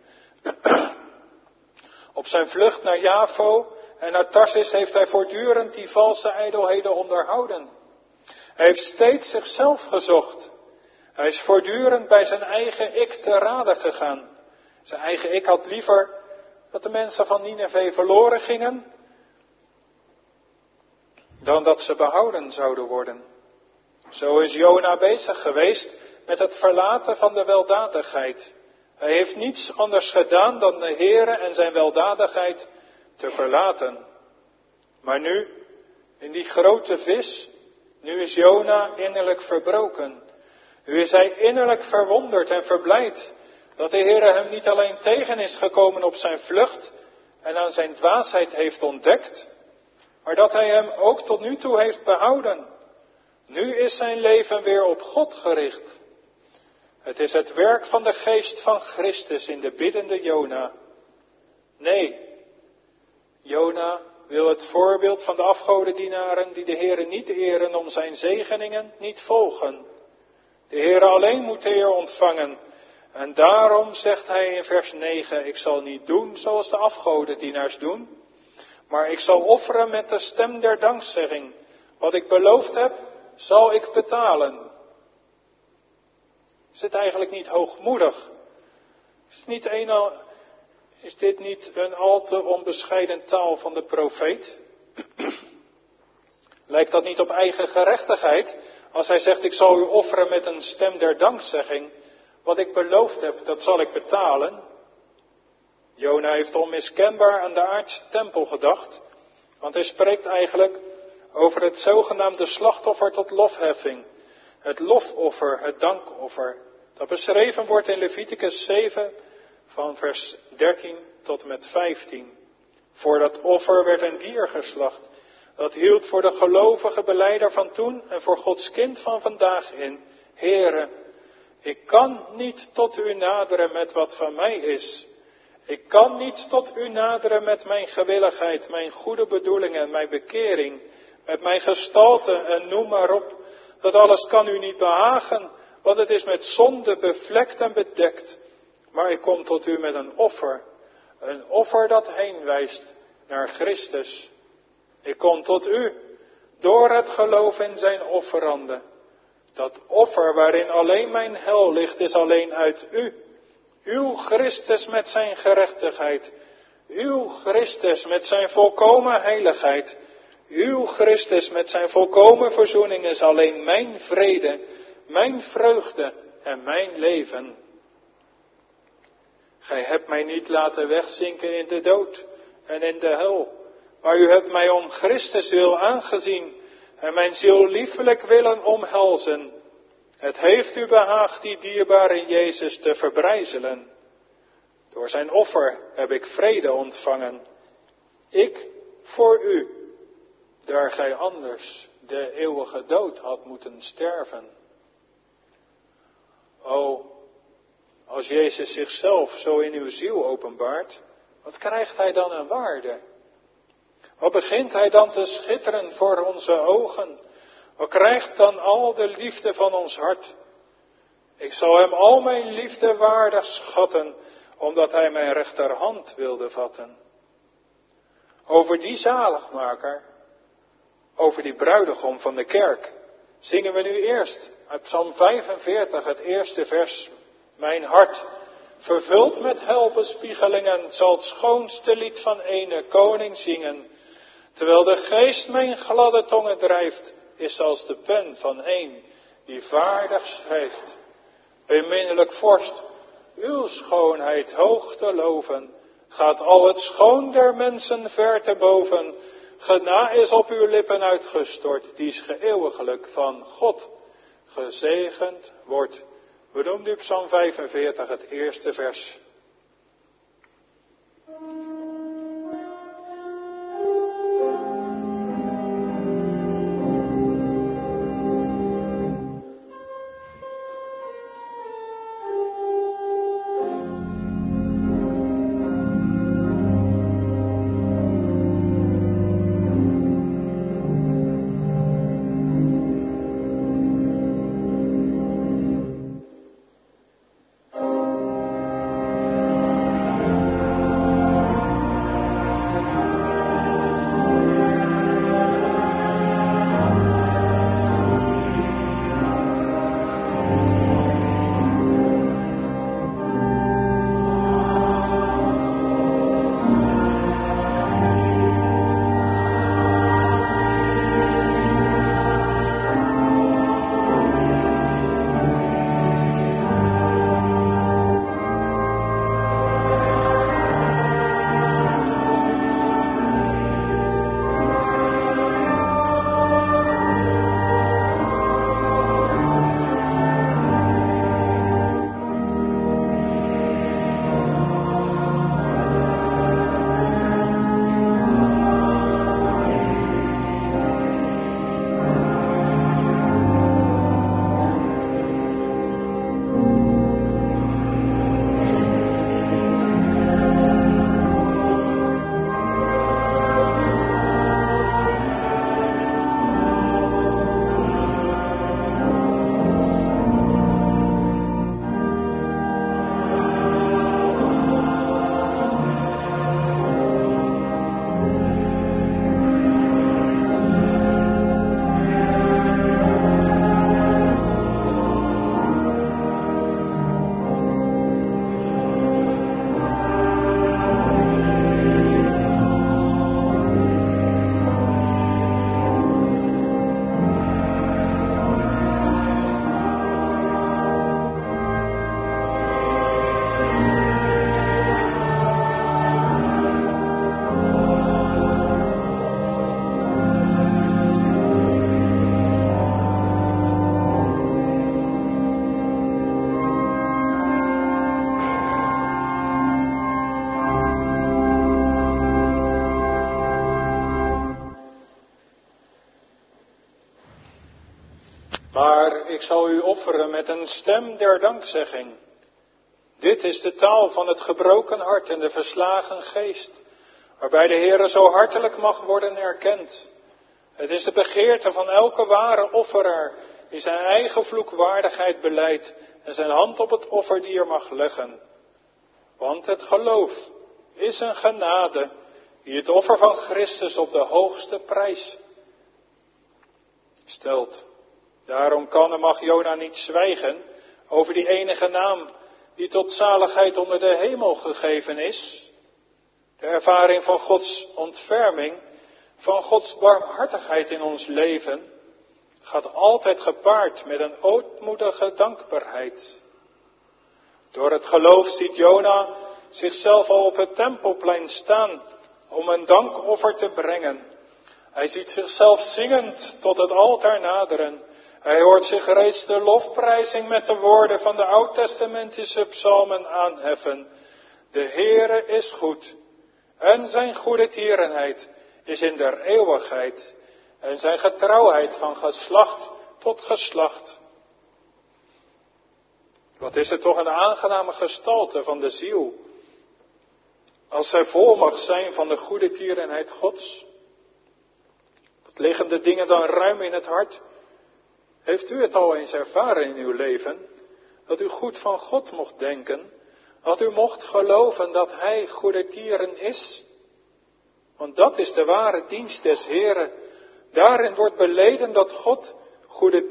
Op zijn vlucht naar Javo en naar Tarsis heeft hij voortdurend die valse ijdelheden onderhouden. Hij heeft steeds zichzelf gezocht. Hij is voortdurend bij zijn eigen ik te rade gegaan. Zijn eigen ik had liever dat de mensen van Nineve verloren gingen, dan dat ze behouden zouden worden. Zo is Jona bezig geweest met het verlaten van de weldadigheid. Hij heeft niets anders gedaan dan de Heere en zijn weldadigheid te verlaten. Maar nu, in die grote vis, nu is Jona innerlijk verbroken. Nu is hij innerlijk verwonderd en verblijd dat de Heere hem niet alleen tegen is gekomen op zijn vlucht en aan zijn dwaasheid heeft ontdekt, maar dat hij hem ook tot nu toe heeft behouden. Nu is zijn leven weer op God gericht. Het is het werk van de geest van Christus in de biddende Jona. Nee, Jona wil het voorbeeld van de afgodendienaren die de Heere niet eren om zijn zegeningen niet volgen. De Heere alleen moet de eer ontvangen. En daarom zegt hij in vers 9, ik zal niet doen zoals de afgodendienaars doen, maar ik zal offeren met de stem der dankzegging. Wat ik beloofd heb, zal ik betalen. Is het eigenlijk niet hoogmoedig? Is dit niet een al te onbescheiden taal van de profeet? Lijkt dat niet op eigen gerechtigheid? Als hij zegt, ik zal u offeren met een stem der dankzegging. Wat ik beloofd heb, dat zal ik betalen. Jona heeft onmiskenbaar aan de aardse tempel gedacht. Want hij spreekt eigenlijk over het zogenaamde slachtoffer tot lofheffing. Het lofoffer, het dankoffer. Dat beschreven wordt in Leviticus 7 van vers 13 tot en met 15. Voor dat offer werd een dier geslacht. Dat hield voor de gelovige belijder van toen en voor Gods kind van vandaag in. Heere, ik kan niet tot u naderen met wat van mij is. Ik kan niet tot u naderen met mijn gewilligheid, mijn goede bedoelingen, mijn bekering, met mijn gestalte en noem maar op. Dat alles kan u niet behagen, want het is met zonde bevlekt en bedekt. Maar ik kom tot u met een offer dat heen wijst naar Christus. Ik kom tot u door het geloof in zijn offerande. Dat offer waarin alleen mijn hel ligt is alleen uit u. Uw Christus met zijn gerechtigheid. Uw Christus met zijn volkomen heiligheid. Uw Christus met zijn volkomen verzoening is alleen mijn vrede, mijn vreugde en mijn leven. Gij hebt mij niet laten wegzinken in de dood en in de hel. Maar u hebt mij om Christus wil aangezien en mijn ziel liefelijk willen omhelzen. Het heeft u behaagd die dierbare Jezus te verbrijzelen. Door zijn offer heb ik vrede ontvangen. Ik voor u, daar gij anders de eeuwige dood had moeten sterven. O, als Jezus zichzelf zo in uw ziel openbaart, wat krijgt hij dan aan waarde? Wat begint hij dan te schitteren voor onze ogen? Wat krijgt dan al de liefde van ons hart? Ik zal hem al mijn liefde waardig schatten, omdat hij mijn rechterhand wilde vatten. Over die zaligmaker, over die bruidegom van de kerk, zingen we nu eerst uit Psalm 45, het eerste vers. Mijn hart, vervuld met helbespiegelingen, zal het schoonste lied van ene koning zingen. Terwijl de geest mijn gladde tongen drijft, is als de pen van een die vaardig schrijft. Beminnelijk vorst, uw schoonheid hoog te loven, gaat al het schoon der mensen ver te boven. Gena is op uw lippen uitgestort, die geëeuwiglijk van God gezegend wordt. We noemen nu Psalm 45, het eerste vers. ik zal u offeren met een stem der dankzegging. Dit is de taal van het gebroken hart en de verslagen geest, waarbij de Heere zo hartelijk mag worden erkend. Het is de begeerte van elke ware offeraar, die zijn eigen vloekwaardigheid belijdt en zijn hand op het offerdier mag leggen. Want het geloof is een genade, die het offer van Christus op de hoogste prijs stelt. Daarom kan en mag Jona niet zwijgen over die enige naam die tot zaligheid onder de hemel gegeven is. De ervaring van Gods ontferming, van Gods barmhartigheid in ons leven, gaat altijd gepaard met een ootmoedige dankbaarheid. Door het geloof ziet Jona zichzelf al op het tempelplein staan om een dankoffer te brengen. Hij ziet zichzelf zingend tot het altaar naderen. Hij hoort zich reeds de lofprijzing met de woorden van de oud-testamentische psalmen aanheffen. De Heere is goed en zijn goede tierenheid is in der eeuwigheid en zijn getrouwheid van geslacht tot geslacht. Wat is het toch een aangename gestalte van de ziel, als zij vol mag zijn van de goede tierenheid Gods. Wat liggen de dingen dan ruim in het hart? Heeft u het al eens ervaren in uw leven, dat u goed van God mocht denken, dat u mocht geloven dat Hij goede tieren is? Want dat is de ware dienst des Heren. Daarin wordt beleden dat God goede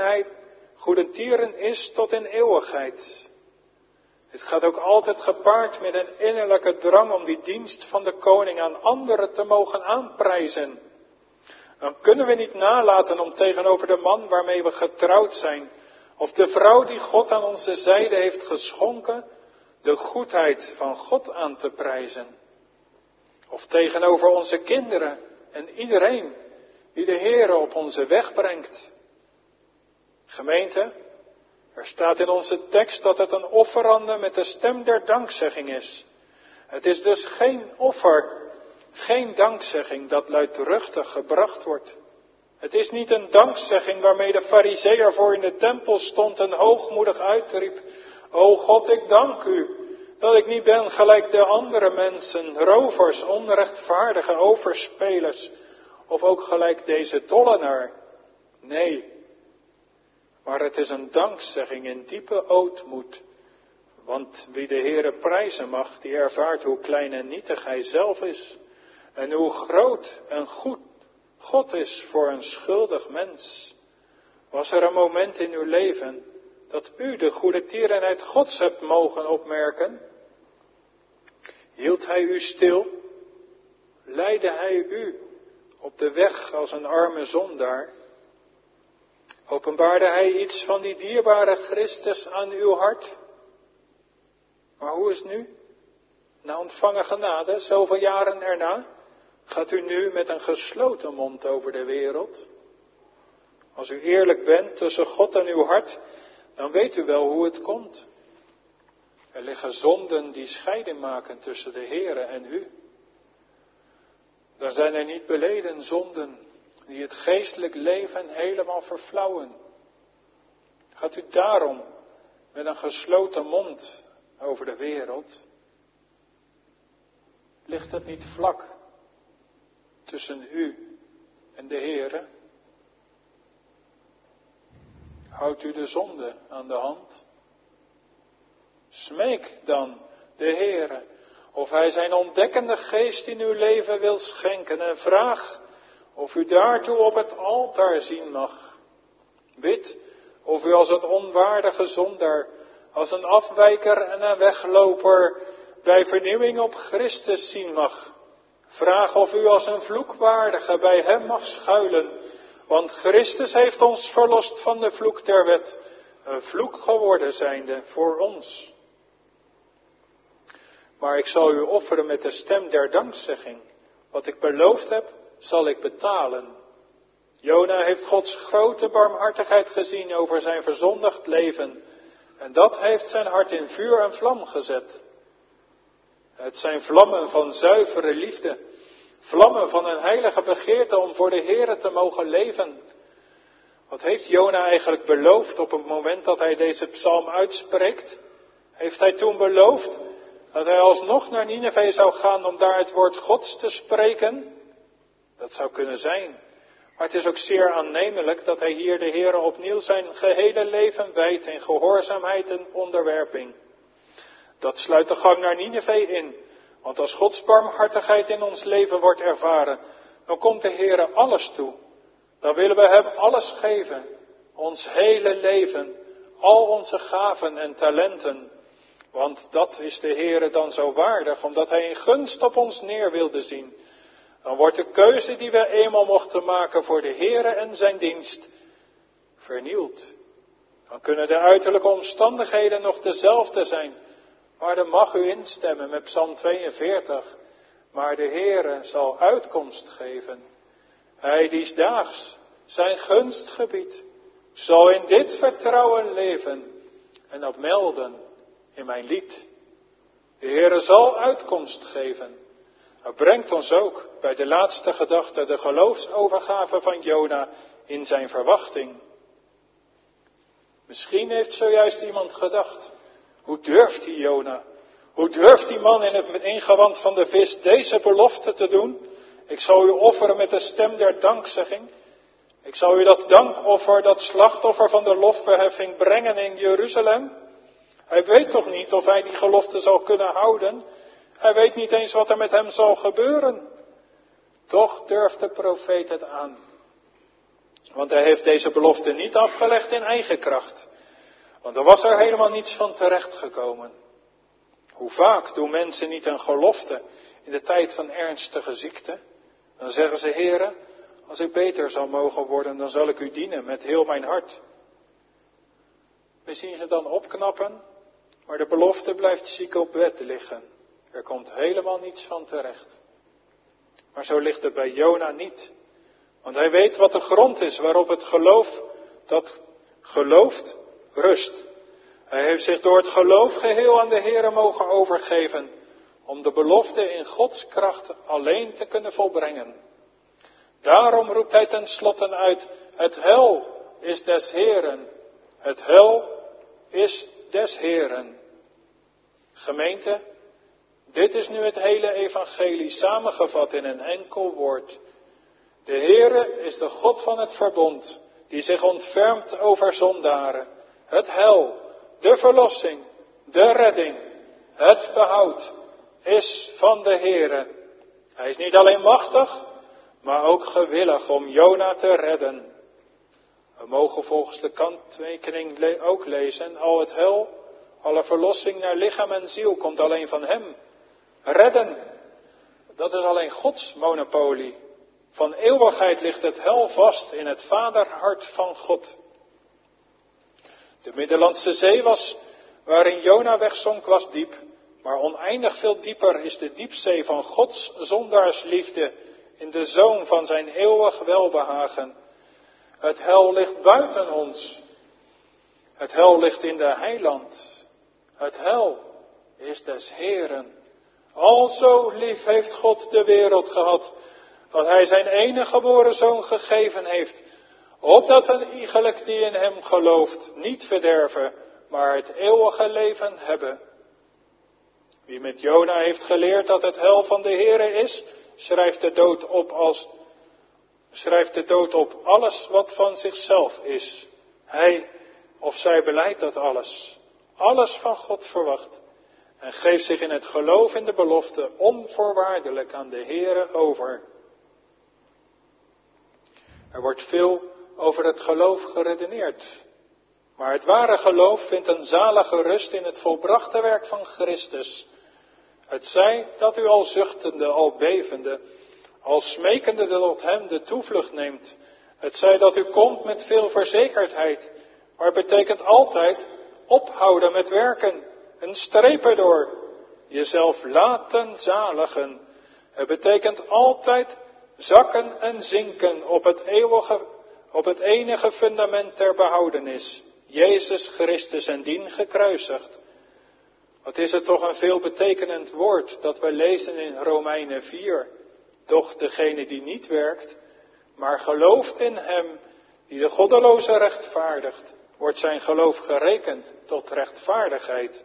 tieren is tot in eeuwigheid. Het gaat ook altijd gepaard met een innerlijke drang om die dienst van de koning aan anderen te mogen aanprijzen. Dan kunnen we niet nalaten om tegenover de man waarmee we getrouwd zijn, of de vrouw die God aan onze zijde heeft geschonken, de goedheid van God aan te prijzen. Of tegenover onze kinderen en iedereen die de Heere op onze weg brengt. Gemeente, er staat in onze tekst dat het een offerande met de stem der dankzegging is. Het is dus geen offer, geen dankzegging dat luidruchtig gebracht wordt. Het is niet een dankzegging waarmee de farizeeër voor in de tempel stond en hoogmoedig uitriep: O God, ik dank u dat ik niet ben gelijk de andere mensen, rovers, onrechtvaardige overspelers, of ook gelijk deze tollenaar. Nee, maar het is een dankzegging in diepe ootmoed. Want wie de Heere prijzen mag, die ervaart hoe klein en nietig Hij zelf is. En hoe groot en goed God is voor een schuldig mens. Was er een moment in uw leven dat u de goede tierenheid Gods hebt mogen opmerken? Hield Hij u stil? Leidde Hij u op de weg als een arme zondaar? Openbaarde Hij iets van die dierbare Christus aan uw hart? Maar hoe is het nu? Na ontvangen genade, zoveel jaren erna, gaat u nu met een gesloten mond over de wereld? Als u eerlijk bent tussen God en uw hart, dan weet u wel hoe het komt. Er liggen zonden die scheiding maken tussen de Heere en u. Dan zijn er niet beleden zonden die het geestelijk leven helemaal verflauwen. Gaat u daarom met een gesloten mond over de wereld? Ligt het niet vlak tussen u en de Heere? Houdt u de zonde aan de hand? Smeek dan de Heere of Hij zijn ontdekkende geest in uw leven wil schenken en vraag of u daartoe op het altaar zien mag. Bid of u als een onwaardige zondaar, als een afwijker en een wegloper bij vernieuwing op Christus zien mag. Vraag of u als een vloekwaardige bij Hem mag schuilen, want Christus heeft ons verlost van de vloek der wet, een vloek geworden zijnde voor ons. Maar ik zal u offeren met de stem der dankzegging. Wat ik beloofd heb, zal ik betalen. Jona heeft Gods grote barmhartigheid gezien over zijn verzondigd leven. En dat heeft zijn hart in vuur en vlam gezet. Het zijn vlammen van zuivere liefde. Vlammen van een heilige begeerte om voor de Heere te mogen leven. Wat heeft Jona eigenlijk beloofd op het moment dat hij deze psalm uitspreekt? Heeft hij toen beloofd dat hij alsnog naar Nineve zou gaan om daar het woord Gods te spreken? Dat zou kunnen zijn. Maar het is ook zeer aannemelijk dat hij hier de Heere opnieuw zijn gehele leven wijdt in gehoorzaamheid en onderwerping. Dat sluit de gang naar Nineve in. Want als Gods barmhartigheid in ons leven wordt ervaren, dan komt de Heere alles toe. Dan willen we hem alles geven. Ons hele leven. Al onze gaven en talenten. Want dat is de Heere dan zo waardig, omdat hij in gunst op ons neer wilde zien. Dan wordt de keuze die we eenmaal mochten maken voor de Heere en zijn dienst vernield. Dan kunnen de uiterlijke omstandigheden nog dezelfde zijn. Maar dan mag u instemmen met Psalm 42. Maar de Heere zal uitkomst geven. Hij die daags zijn gunst gebiedt, zal in dit vertrouwen leven en dat melden in mijn lied. De Heere zal uitkomst geven. Dat brengt ons ook bij de laatste gedachte, de geloofsovergave van Jona in zijn verwachting. Misschien heeft zojuist iemand gedacht, hoe durft die Jona? Hoe durft die man in het ingewand van de vis deze belofte te doen? Ik zal u offeren met de stem der dankzegging. Ik zal u dat dankoffer, dat slachtoffer van de lofverheffing brengen in Jeruzalem. Hij weet toch niet of hij die gelofte zal kunnen houden? Hij weet niet eens wat er met hem zal gebeuren. Toch durft de profeet het aan. Want hij heeft deze belofte niet afgelegd in eigen kracht. Want er was er helemaal niets van terechtgekomen. Hoe vaak doen mensen niet een gelofte in de tijd van ernstige ziekte? Dan zeggen ze, Heere, als ik beter zal mogen worden, dan zal ik u dienen met heel mijn hart. We zien ze dan opknappen, maar de belofte blijft ziek op bed liggen. Er komt helemaal niets van terecht. Maar zo ligt het bij Jona niet. Want hij weet wat de grond is waarop het geloof dat gelooft rust. Hij heeft zich door het geloof geheel aan de Heere mogen overgeven, om de belofte in Gods kracht alleen te kunnen volbrengen. Daarom roept hij tenslotte uit, het heil is des Heeren. Het heil is des Heeren. Gemeente, dit is nu het hele evangelie samengevat in een enkel woord. De Heere is de God van het verbond, die zich ontfermt over zondaren. Het heil, de verlossing, de redding, het behoud is van de Heere. Hij is niet alleen machtig, maar ook gewillig om Jona te redden. We mogen volgens de kanttekening ook lezen, al het heil, alle verlossing naar lichaam en ziel komt alleen van hem. Redden, dat is alleen Gods monopolie. Van eeuwigheid ligt het heil vast in het vaderhart van God. De Middellandse Zee waarin Jona wegzonk, was diep. Maar oneindig veel dieper is de diepzee van Gods zondaarsliefde in de Zoon van zijn eeuwig welbehagen. Het heil ligt buiten ons. Het heil ligt in de heiland. Het heil is des Heeren. Alzo lief heeft God de wereld gehad, dat hij zijn enige geboren Zoon gegeven heeft, opdat een iegelijk die in hem gelooft niet verderven, maar het eeuwige leven hebben. Wie met Jona heeft geleerd dat het heil van de Heere is, schrijft de dood op alles wat van zichzelf is. Hij of zij belijdt dat alles van God verwacht en geeft zich in het geloof in de belofte onvoorwaardelijk aan de Heere over. Er wordt veel over het geloof geredeneerd. Maar het ware geloof vindt een zalige rust in het volbrachte werk van Christus. Het zij dat u al zuchtende, al bevende, al smekende tot hem de toevlucht neemt. Het zij dat u komt met veel verzekerdheid. Maar het betekent altijd ophouden met werken. Een streep erdoor. Jezelf laten zaligen. Het betekent altijd zakken en zinken op het enige fundament ter behoudenis. Jezus Christus en dien gekruisigd. Wat is het toch een veelbetekenend woord dat we lezen in Romeinen 4. Doch degene die niet werkt, maar gelooft in hem Die de goddeloze rechtvaardigt, wordt zijn geloof gerekend tot rechtvaardigheid.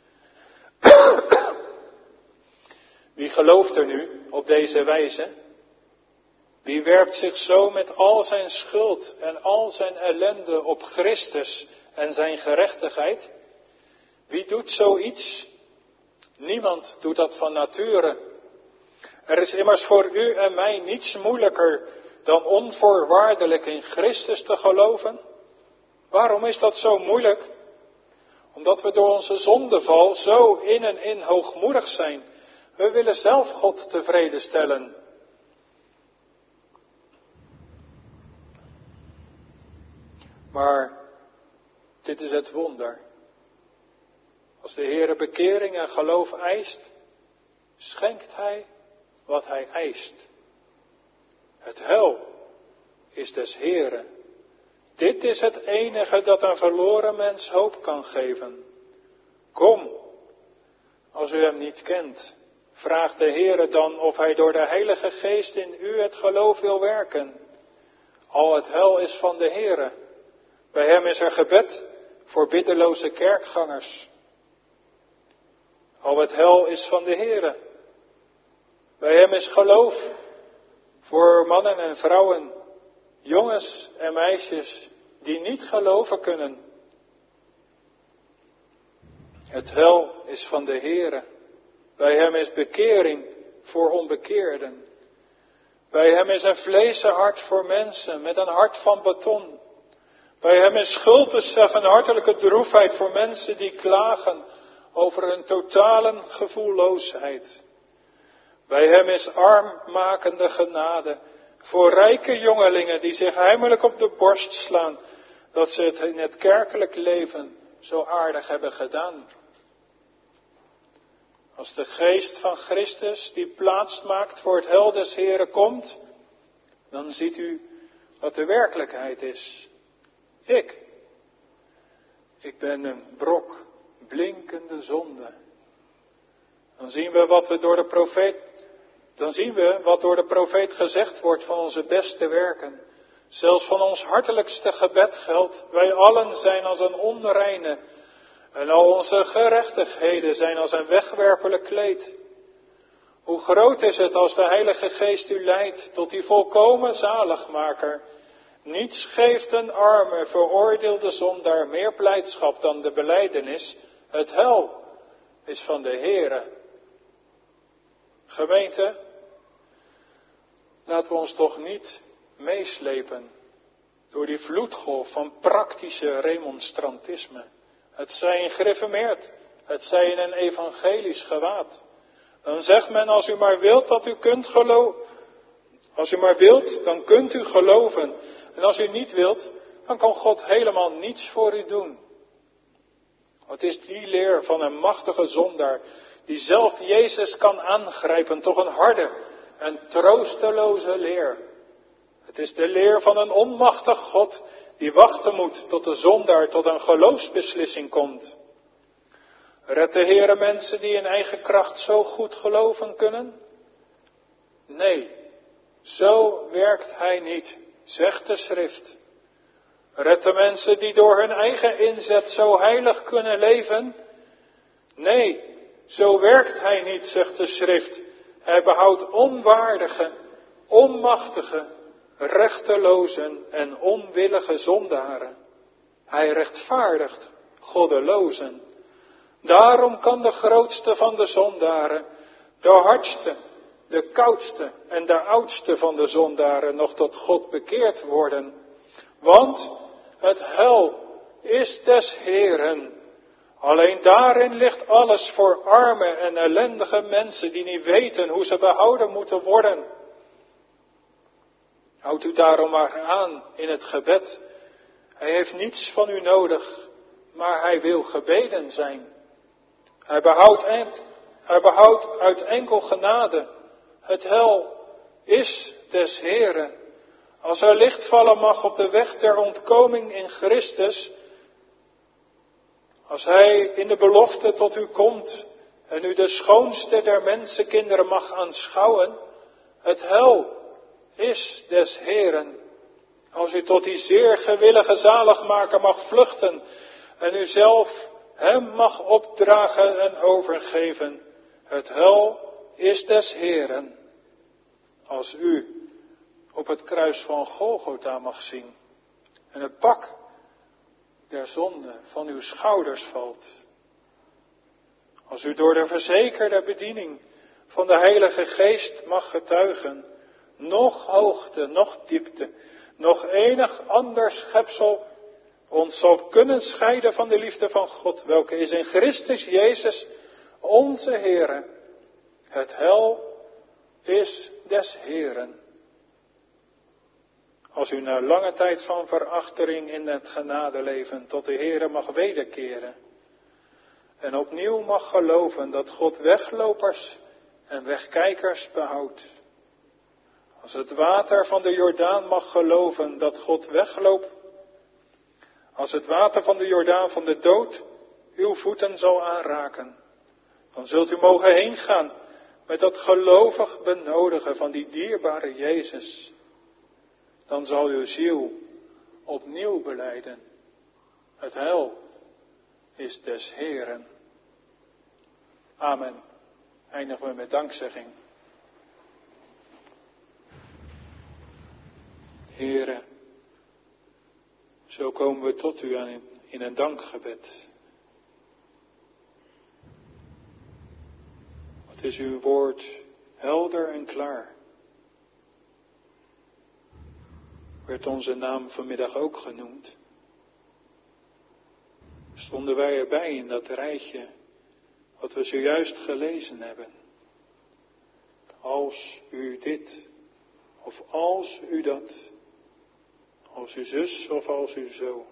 Wie gelooft er nu op deze wijze? Wie werpt zich zo met al zijn schuld en al zijn ellende op Christus en zijn gerechtigheid? Wie doet zoiets? Niemand doet dat van nature. Er is immers voor u en mij niets moeilijker dan onvoorwaardelijk in Christus te geloven. Waarom is dat zo moeilijk? Omdat we door onze zondeval zo in en in hoogmoedig zijn. We willen zelf God tevreden stellen. Maar dit is het wonder. Als de Heere bekering en geloof eist, schenkt Hij wat Hij eist. Het heil is des Heeren. Dit is het enige dat een verloren mens hoop kan geven. Kom, als u hem niet kent, vraag de Heere dan of Hij door de Heilige Geest in u het geloof wil werken. Al het heil is van de Heere. Bij Hem is er gebed voor biddeloze kerkgangers. Al het heil is van de Heere. Bij Hem is geloof voor mannen en vrouwen, jongens en meisjes die niet geloven kunnen. Het heil is van de Heere. Bij Hem is bekering voor onbekeerden. Bij Hem is een vleesen hart voor mensen met een hart van beton. Bij Hem is schuldbesef en hartelijke droefheid voor mensen die klagen over hun totale gevoelloosheid. Bij Hem is armmakende genade voor rijke jongelingen die zich heimelijk op de borst slaan dat ze het in het kerkelijk leven zo aardig hebben gedaan. Als de geest van Christus die plaats maakt voor het heil des Heren komt, dan ziet u wat de werkelijkheid is. Ik ben een brok blinkende zonde. Dan zien we wat door de profeet gezegd wordt van onze beste werken. Zelfs van ons hartelijkste gebed geldt, wij allen zijn als een onreine en al onze gerechtigheden zijn als een wegwerpelijk kleed. Hoe groot is het als de Heilige Geest u leidt tot die volkomen zaligmaker. Niets geeft een arme, veroordeelde zondaar meer blijdschap dan de belijdenis. Het heil is van de Heere. Gemeente, laten we ons toch niet meeslepen door die vloedgolf van praktische remonstrantisme. Het zij in gereformeerd, het zij in een evangelisch gewaad. Dan zegt men, als u maar wilt dat u kunt geloven. Als u maar wilt, dan kunt u geloven. En als u niet wilt, dan kan God helemaal niets voor u doen. Wat is die leer van een machtige zondaar, die zelf Jezus kan aangrijpen, toch een harde en troosteloze leer. Het is de leer van een onmachtig God, die wachten moet tot de zondaar tot een geloofsbeslissing komt. Redt de Heere mensen die in eigen kracht zo goed geloven kunnen? Nee, zo werkt Hij niet, zegt de schrift. Redt de mensen die door hun eigen inzet zo heilig kunnen leven? Nee, zo werkt Hij niet, zegt de schrift. Hij behoudt onwaardige, onmachtige, rechtelozen en onwillige zondaren. Hij rechtvaardigt goddelozen. Daarom kan de grootste van de zondaren, de hardste, de koudste en de oudste van de zondaren nog tot God bekeerd worden. Want het heil is des Heeren. Alleen daarin ligt alles voor arme en ellendige mensen die niet weten hoe ze behouden moeten worden. Houd u daarom maar aan in het gebed. Hij heeft niets van u nodig, maar Hij wil gebeden zijn. Hij behoudt uit enkel genade. Het heil is des Heeren. Als er licht vallen mag op de weg der ontkoming in Christus, als Hij in de belofte tot u komt en u de schoonste der mensenkinderen mag aanschouwen, het heil is des Heeren. Als u tot die zeer gewillige zaligmaker mag vluchten en u zelf hem mag opdragen en overgeven. Het heil is des Heeren. Als u op het kruis van Golgotha mag zien en het pak der zonde van uw schouders valt. Als u door de verzekerde bediening van de Heilige Geest mag getuigen, noch hoogte, noch diepte, nog enig ander schepsel ons zal kunnen scheiden van de liefde van God, welke is in Christus Jezus, onze Heere. Het heil is des Heeren. Als u na lange tijd van verachtering in het genadeleven tot de Heere mag wederkeren en opnieuw mag geloven dat God weglopers en wegkijkers behoudt. Als het water van de Jordaan mag geloven dat God wegloopt. Als het water van de Jordaan van de dood uw voeten zal aanraken. Dan zult u mogen heen gaan met dat gelovig benodigen van die dierbare Jezus. Dan zal uw ziel opnieuw belijden. Het heil is des Heeren. Amen. Eindigen we met dankzegging. Heere, zo komen we tot u in een dankgebed. Wat is uw woord helder en klaar. Werd onze naam vanmiddag ook genoemd. Stonden wij erbij in dat rijtje wat we zojuist gelezen hebben. Als u dit, of als u dat, als u zus of als u zo.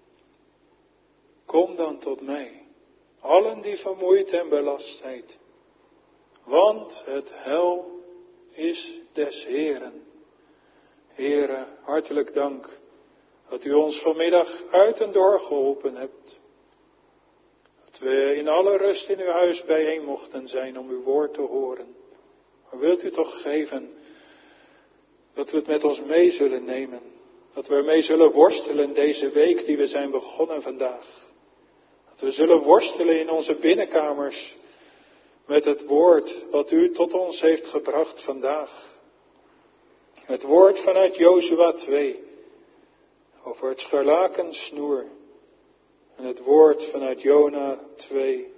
Kom dan tot mij, allen die vermoeid en belast zijt, want het heil is des Heeren. Heere, hartelijk dank dat u ons vanmiddag uit en door geholpen hebt. Dat we in alle rust in uw huis bijeen mochten zijn om uw woord te horen. Maar wilt u toch geven dat we het met ons mee zullen nemen. Dat we ermee zullen worstelen deze week die we zijn begonnen vandaag. Dat we zullen worstelen in onze binnenkamers met het woord wat u tot ons heeft gebracht vandaag. Het woord vanuit Jozua 2 over het scharlakensnoer. En het woord vanuit Jona 2.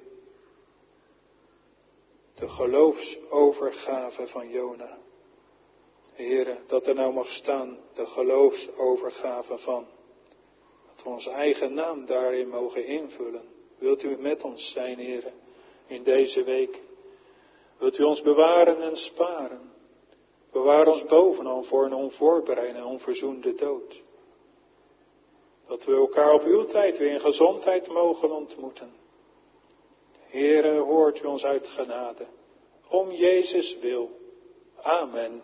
De geloofsovergave van Jona. Heere, dat er nou mag staan, de geloofsovergave van. Dat we onze eigen naam daarin mogen invullen. Wilt u met ons zijn, Heere, in deze week? Wilt u ons bewaren en sparen? Bewaar ons bovenal voor een onvoorbereide en onverzoende dood. Dat we elkaar op uw tijd weer in gezondheid mogen ontmoeten. Heere, hoort u ons uit genade. Om Jezus wil. Amen.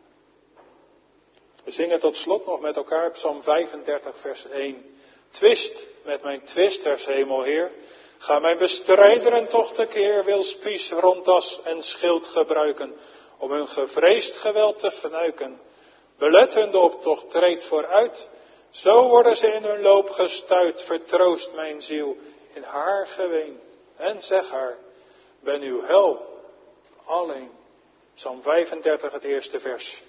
We zingen tot slot nog met elkaar Psalm 35 vers 1. Twist met mijn twisters, Hemelheer. Ga mijn bestrijderen toch tekeer, wil spies, rondas en schild gebruiken. Om hun gevreesd geweld te fnuiken. Belet hun de optocht, treed vooruit. Zo worden ze in hun loop gestuit. Vertroost mijn ziel in haar geween. En zeg haar, ben uw hel alleen. Psalm 35, het eerste vers.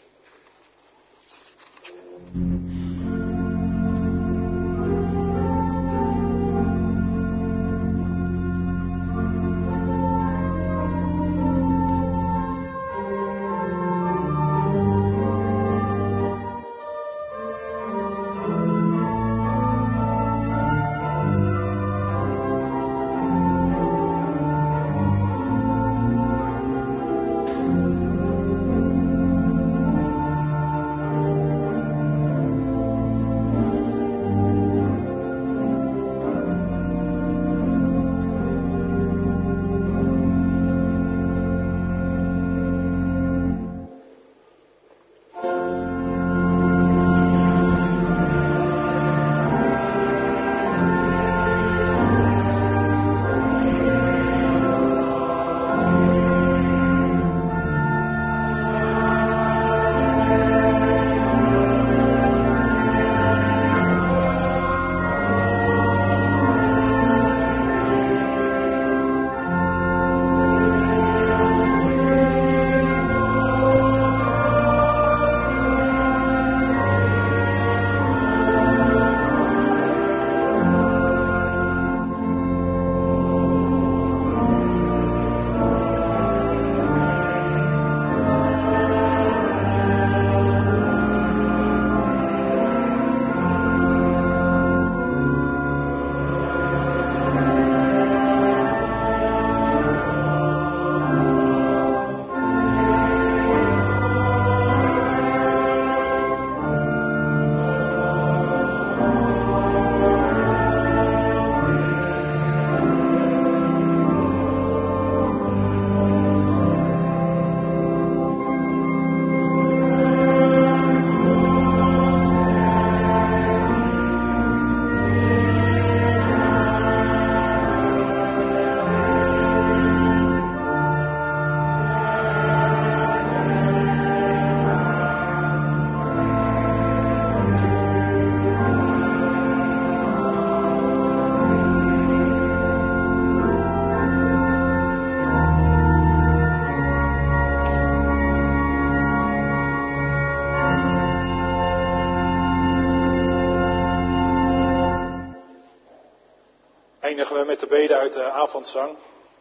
eindigen we met de bede uit de avondzang.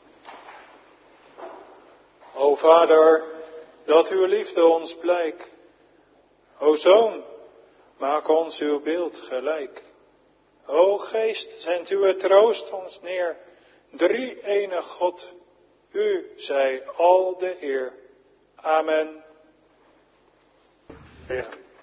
O Vader, dat uw liefde ons blijk. O Zoon, maak ons uw beeld gelijk. O Geest, zend uw troost ons neer. Drie-enig God, u zij al de eer. Amen. Tegen.